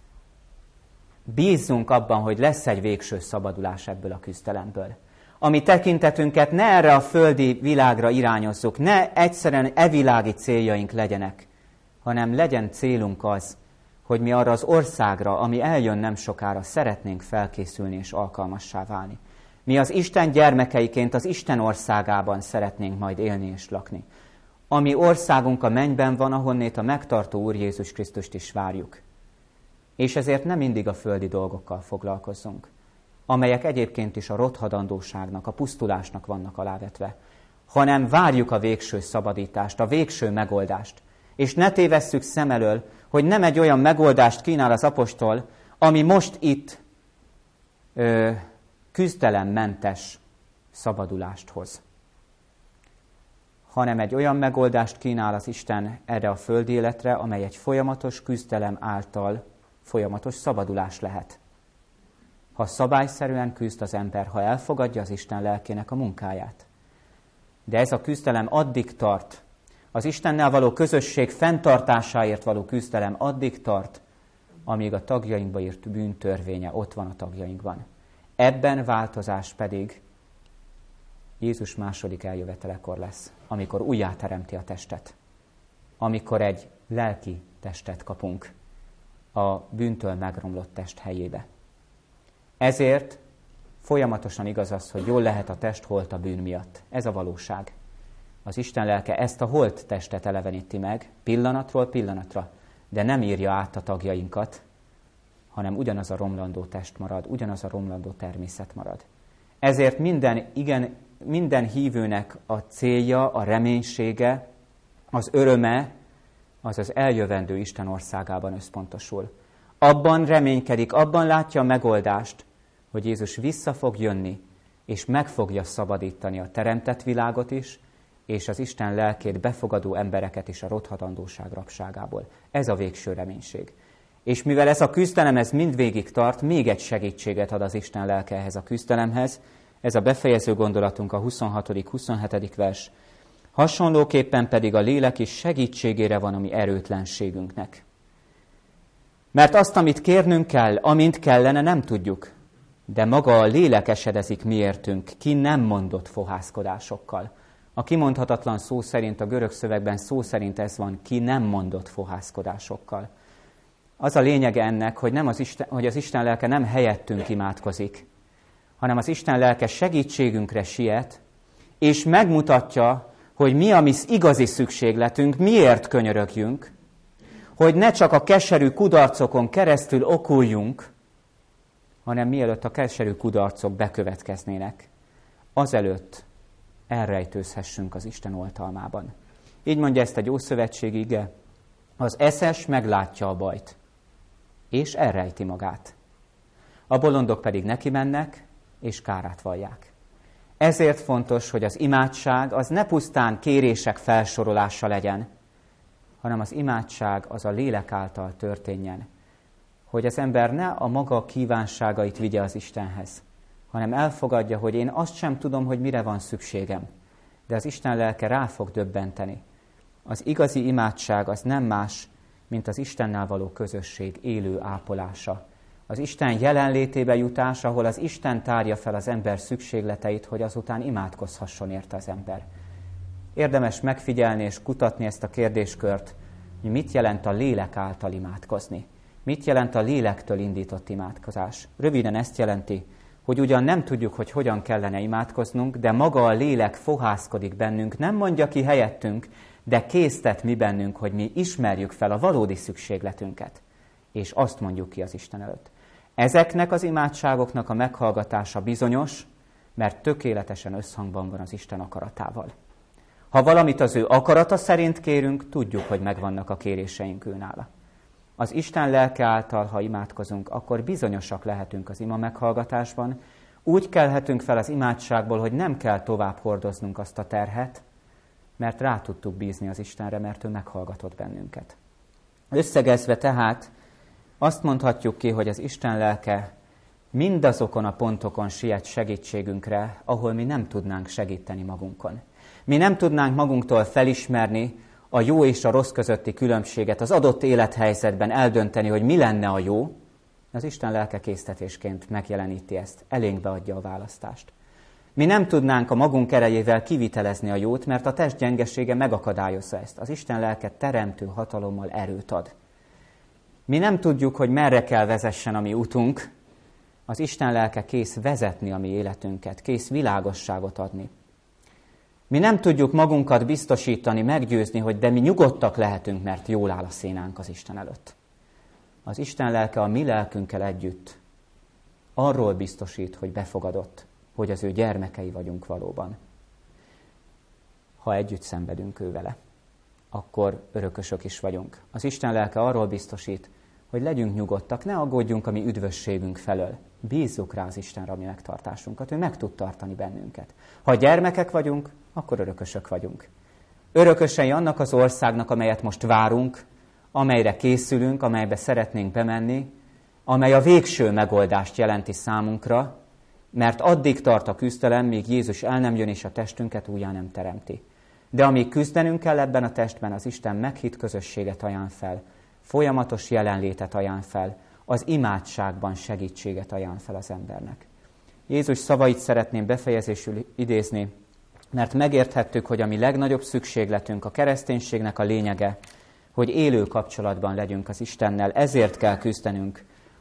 bízzunk abban, hogy lesz egy végső szabadulás ebből a küzdelemből. Ami tekintetünket ne erre a földi világra irányozzuk, ne egyszerűen evilági céljaink legyenek, hanem legyen célunk az, hogy mi arra az országra, ami eljön nem sokára, szeretnénk felkészülni és alkalmassá válni. Mi az Isten gyermekeiként az Isten országában szeretnénk majd élni és lakni. Ami országunk a mennyben van, ahonnét a megtartó Úr Jézus Krisztust is várjuk. És ezért nem mindig a földi dolgokkal foglalkozzunk, amelyek egyébként is a rothadandóságnak, a pusztulásnak vannak alávetve, hanem várjuk a végső szabadítást, a végső megoldást. És ne tévesszük szem elől, hogy nem egy olyan megoldást kínál az apostol, ami most itt küzdelemmentes szabadulást hoz, hanem egy olyan megoldást kínál az Isten erre a földi életre, amely egy folyamatos küzdelem által folyamatos szabadulás lehet. Ha szabályszerűen küzd az ember, ha elfogadja az Isten lelkének a munkáját. De ez a küzdelem addig tart, az Istennel való közösség fenntartásáért való küzdelem addig tart, amíg a tagjainkba írt bűntörvénye ott van a tagjainkban. Ebben változás pedig Jézus második eljövetelekor lesz, amikor újjáteremti a testet, amikor egy lelki testet kapunk a bűntől megromlott test helyébe. Ezért Folyamatosan igaz az, hogy jól lehet a test holt a bűn miatt. Ez a valóság. Az Isten lelke ezt a holt testet eleveníti meg, pillanatról pillanatra, de nem írja át a tagjainkat, hanem ugyanaz a romlandó test marad, ugyanaz a romlandó természet marad. Ezért minden hívőnek a célja, a reménysége, az öröme, az az eljövendő Isten országában összpontosul. Abban reménykedik, abban látja a megoldást, hogy Jézus vissza fog jönni, és meg fogja szabadítani a teremtett világot is, és az Isten lelkét befogadó embereket is a rothadandóság rabságából. Ez a végső reménység. És mivel ez a küzdelem ez mindvégig tart, még egy segítséget ad az Isten lelke ehhez a küzdelemhez. Ez a befejező gondolatunk a 26.-27. vers. Hasonlóképpen pedig a lélek is segítségére van a mi erőtlenségünknek. Mert azt, amit kérnünk kell, amint kellene, nem tudjuk. De maga a lélek esedezik miértünk, ki nem mondott fohászkodásokkal. A kimondhatatlan szó szerint, a görög szövegben szó szerint ez van, ki nem mondott fohászkodásokkal. Az a lényege ennek, hogy az Isten lelke nem helyettünk imádkozik, hanem az Isten lelke segítségünkre siet, és megmutatja, hogy mi a mi igazi szükségletünk, miért könyörögjünk, hogy ne csak a keserű kudarcokon keresztül okuljunk, hanem mielőtt a keserű kudarcok bekövetkeznének, azelőtt elrejtőzhessünk az Isten oltalmában. Így mondja ezt egy ószövetségi ige, az eszes meglátja a bajt, és elrejti magát. A bolondok pedig neki mennek, és kárát vallják. Ezért fontos, hogy az imádság az ne pusztán kérések felsorolása legyen, hanem az imádság az a lélek által történjen. Hogy az ember ne a maga kívánságait vigye az Istenhez, hanem elfogadja, hogy én azt sem tudom, hogy mire van szükségem, de az Isten lelke rá fog döbbenteni. Az igazi imádság az nem más, mint az Istennel való közösség élő ápolása. Az Isten jelenlétébe jutás, ahol az Isten tárja fel az ember szükségleteit, hogy azután imádkozhasson érte az ember. Érdemes megfigyelni és kutatni ezt a kérdéskört, hogy mit jelent a lélek által imádkozni. Mit jelent a lélektől indított imádkozás? Röviden ezt jelenti, hogy ugyan nem tudjuk, hogy hogyan kellene imádkoznunk, de maga a lélek fohászkodik bennünk, nem mondja ki helyettünk, de késztet mi bennünk, hogy mi ismerjük fel a valódi szükségletünket, és azt mondjuk ki az Isten előtt. Ezeknek az imádságoknak a meghallgatása bizonyos, mert tökéletesen összhangban van az Isten akaratával. Ha valamit az ő akarata szerint kérünk, tudjuk, hogy megvannak a kéréseink őnála. Az Isten lelke által, ha imádkozunk, akkor bizonyosak lehetünk az ima meghallgatásban. Úgy kelhetünk fel az imádságból, hogy nem kell tovább hordoznunk azt a terhet, mert rá tudtuk bízni az Istenre, mert ő meghallgatott bennünket. Összegezve tehát azt mondhatjuk ki, hogy az Isten lelke mindazokon a pontokon siet segítségünkre, ahol mi nem tudnánk segíteni magunkon. Mi nem tudnánk magunktól felismerni a jó és a rossz közötti különbséget, az adott élethelyzetben eldönteni, hogy mi lenne a jó. Az Isten lelke késztetésként megjeleníti ezt, elénkbe adja a választást. Mi nem tudnánk a magunk erejével kivitelezni a jót, mert a test gyengesége megakadályozza ezt. Az Isten lelke teremtő hatalommal erőt ad. Mi nem tudjuk, hogy merre kell vezessen a mi utunk. Az Isten lelke kész vezetni a mi életünket, kész világosságot adni. Mi nem tudjuk magunkat biztosítani, meggyőzni, hogy de mi nyugodtak lehetünk, mert jól áll a szénánk az Isten előtt. Az Isten lelke a mi lelkünkkel együtt arról biztosít, hogy befogadott, hogy az ő gyermekei vagyunk valóban. Ha együtt szenvedünk ő vele, akkor örökösök is vagyunk. Az Isten lelke arról biztosít, hogy legyünk nyugodtak, ne aggódjunk a mi üdvösségünk felől. Bízzuk rá az Istenre a mi megtartásunkat, ő meg tud tartani bennünket. Ha gyermekek vagyunk, akkor örökösök vagyunk. Örökösei annak az országnak, amelyet most várunk, amelyre készülünk, amelybe szeretnénk bemenni, amely a végső megoldást jelenti számunkra, mert addig tart a küzdelem, míg Jézus el nem jön és a testünket újjá nem teremti. De amíg küzdenünk kell ebben a testben, az Isten meghitt közösséget ajánl fel, folyamatos jelenlétet ajánl fel, az imádságban segítséget ajánl fel az embernek. Jézus szavait szeretném befejezésül idézni, mert megérthettük, hogy a mi legnagyobb szükségletünk, a kereszténységnek a lényege, hogy élő kapcsolatban legyünk az Istennel, ezért kell küzdenünk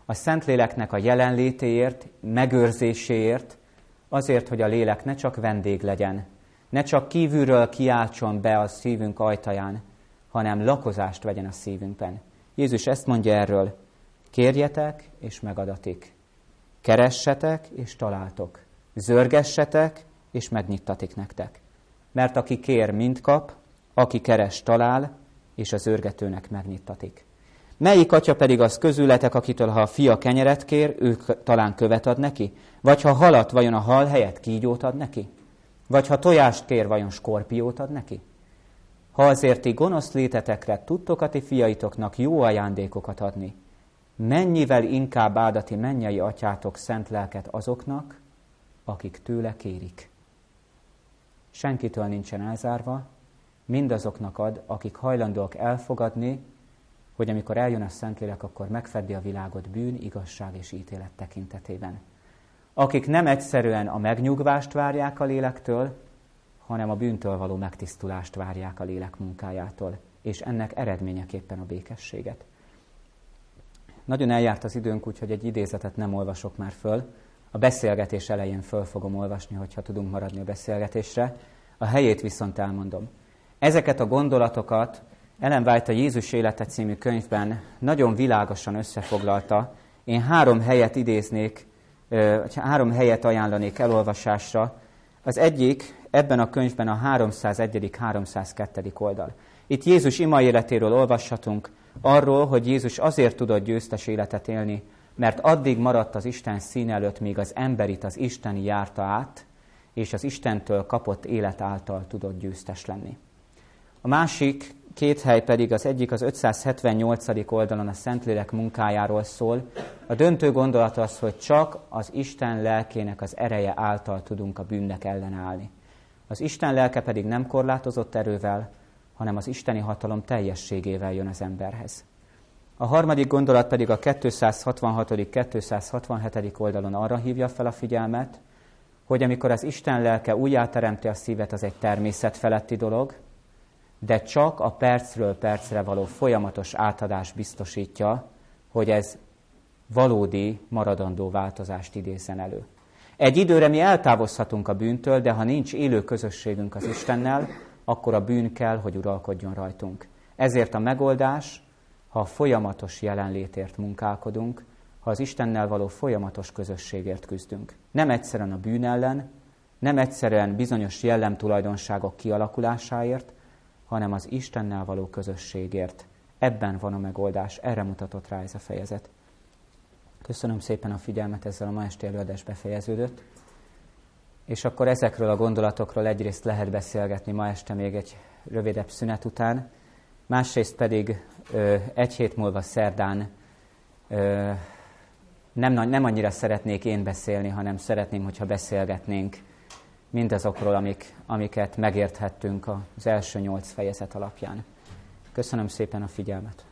a Szentléleknek a jelenlétéért, megőrzéséért, azért, hogy a lélek ne csak vendég legyen, ne csak kívülről kiáltson be a szívünk ajtaján, hanem lakozást vegyen a szívünkben. Jézus ezt mondja erről: kérjetek, és megadatik. Keressetek, és találtok. Zörgessetek, és megnyittatik nektek. Mert aki kér, mind kap, aki keres, talál, és az zörgetőnek megnyittatik. Melyik atya pedig az közületek, akitől, ha a fia kenyeret kér, ő talán követ ad neki? Vagy ha halat, vajon a hal helyett kígyót ad neki? Vagy ha tojást kér, vajon skorpiót ad neki? Ha azért ti gonosz létetekre tudtok a ti fiaitoknak jó ajándékokat adni, mennyivel inkább áld a ti mennyei atyátok szent lelket azoknak, akik tőle kérik. Senkitől nincsen elzárva, mindazoknak ad, akik hajlandóak elfogadni, hogy amikor eljön a Szentlélek, akkor megfeddi a világot bűn, igazság és ítélet tekintetében. Akik nem egyszerűen a megnyugvást várják a lélektől, hanem a bűntől való megtisztulást várják a lélek munkájától, és ennek eredményeképpen a békességet. Nagyon eljárt az időnk, úgyhogy egy idézetet nem olvasok már föl. A beszélgetés elején föl fogom olvasni, hogyha tudunk maradni a beszélgetésre. A helyét viszont elmondom. Ezeket a gondolatokat Ellen White a Jézus élete című könyvben nagyon világosan összefoglalta. Én 3 helyet idéznék, 3 helyet ajánlanék elolvasásra. Az egyik ebben a könyvben a 301.-302. oldal. Itt Jézus ima életéről olvashatunk, arról, hogy Jézus azért tudott győztes életet élni, mert addig maradt az Isten színe előtt, míg az emberit az isteni járta át, és az Istentől kapott élet által tudott győztes lenni. A másik 2 hely pedig, az egyik az 578. oldalon a Szentlélek munkájáról szól. A döntő gondolat az, hogy csak az Isten lelkének az ereje által tudunk a bűnnek ellenállni. Az Isten lelke pedig nem korlátozott erővel, hanem az isteni hatalom teljességével jön az emberhez. A harmadik gondolat pedig a 266.-267. oldalon arra hívja fel a figyelmet, hogy amikor az Isten lelke újjáteremti a szívet, az egy természetfeletti dolog, de csak a percről percre való folyamatos átadás biztosítja, hogy ez valódi, maradandó változást idézzen elő. Egy időre mi eltávozhatunk a bűntől, de ha nincs élő közösségünk az Istennel, akkor a bűn kell, hogy uralkodjon rajtunk. Ezért a megoldás, ha a folyamatos jelenlétért munkálkodunk, ha az Istennel való folyamatos közösségért küzdünk. Nem egyszerűen a bűn ellen, nem egyszerűen bizonyos jellemtulajdonságok kialakulásáért, hanem az Istennel való közösségért. Ebben van a megoldás, erre mutatott rá ez a fejezet. Köszönöm szépen a figyelmet, ezzel a ma esti előadás befejeződött. És akkor ezekről a gondolatokról egyrészt lehet beszélgetni ma este még egy rövidebb szünet után, másrészt pedig 1 hét múlva szerdán nem annyira szeretnék én beszélni, hanem szeretném, hogyha beszélgetnénk mindazokról, amiket megérthettünk az első 8 fejezet alapján. Köszönöm szépen a figyelmet!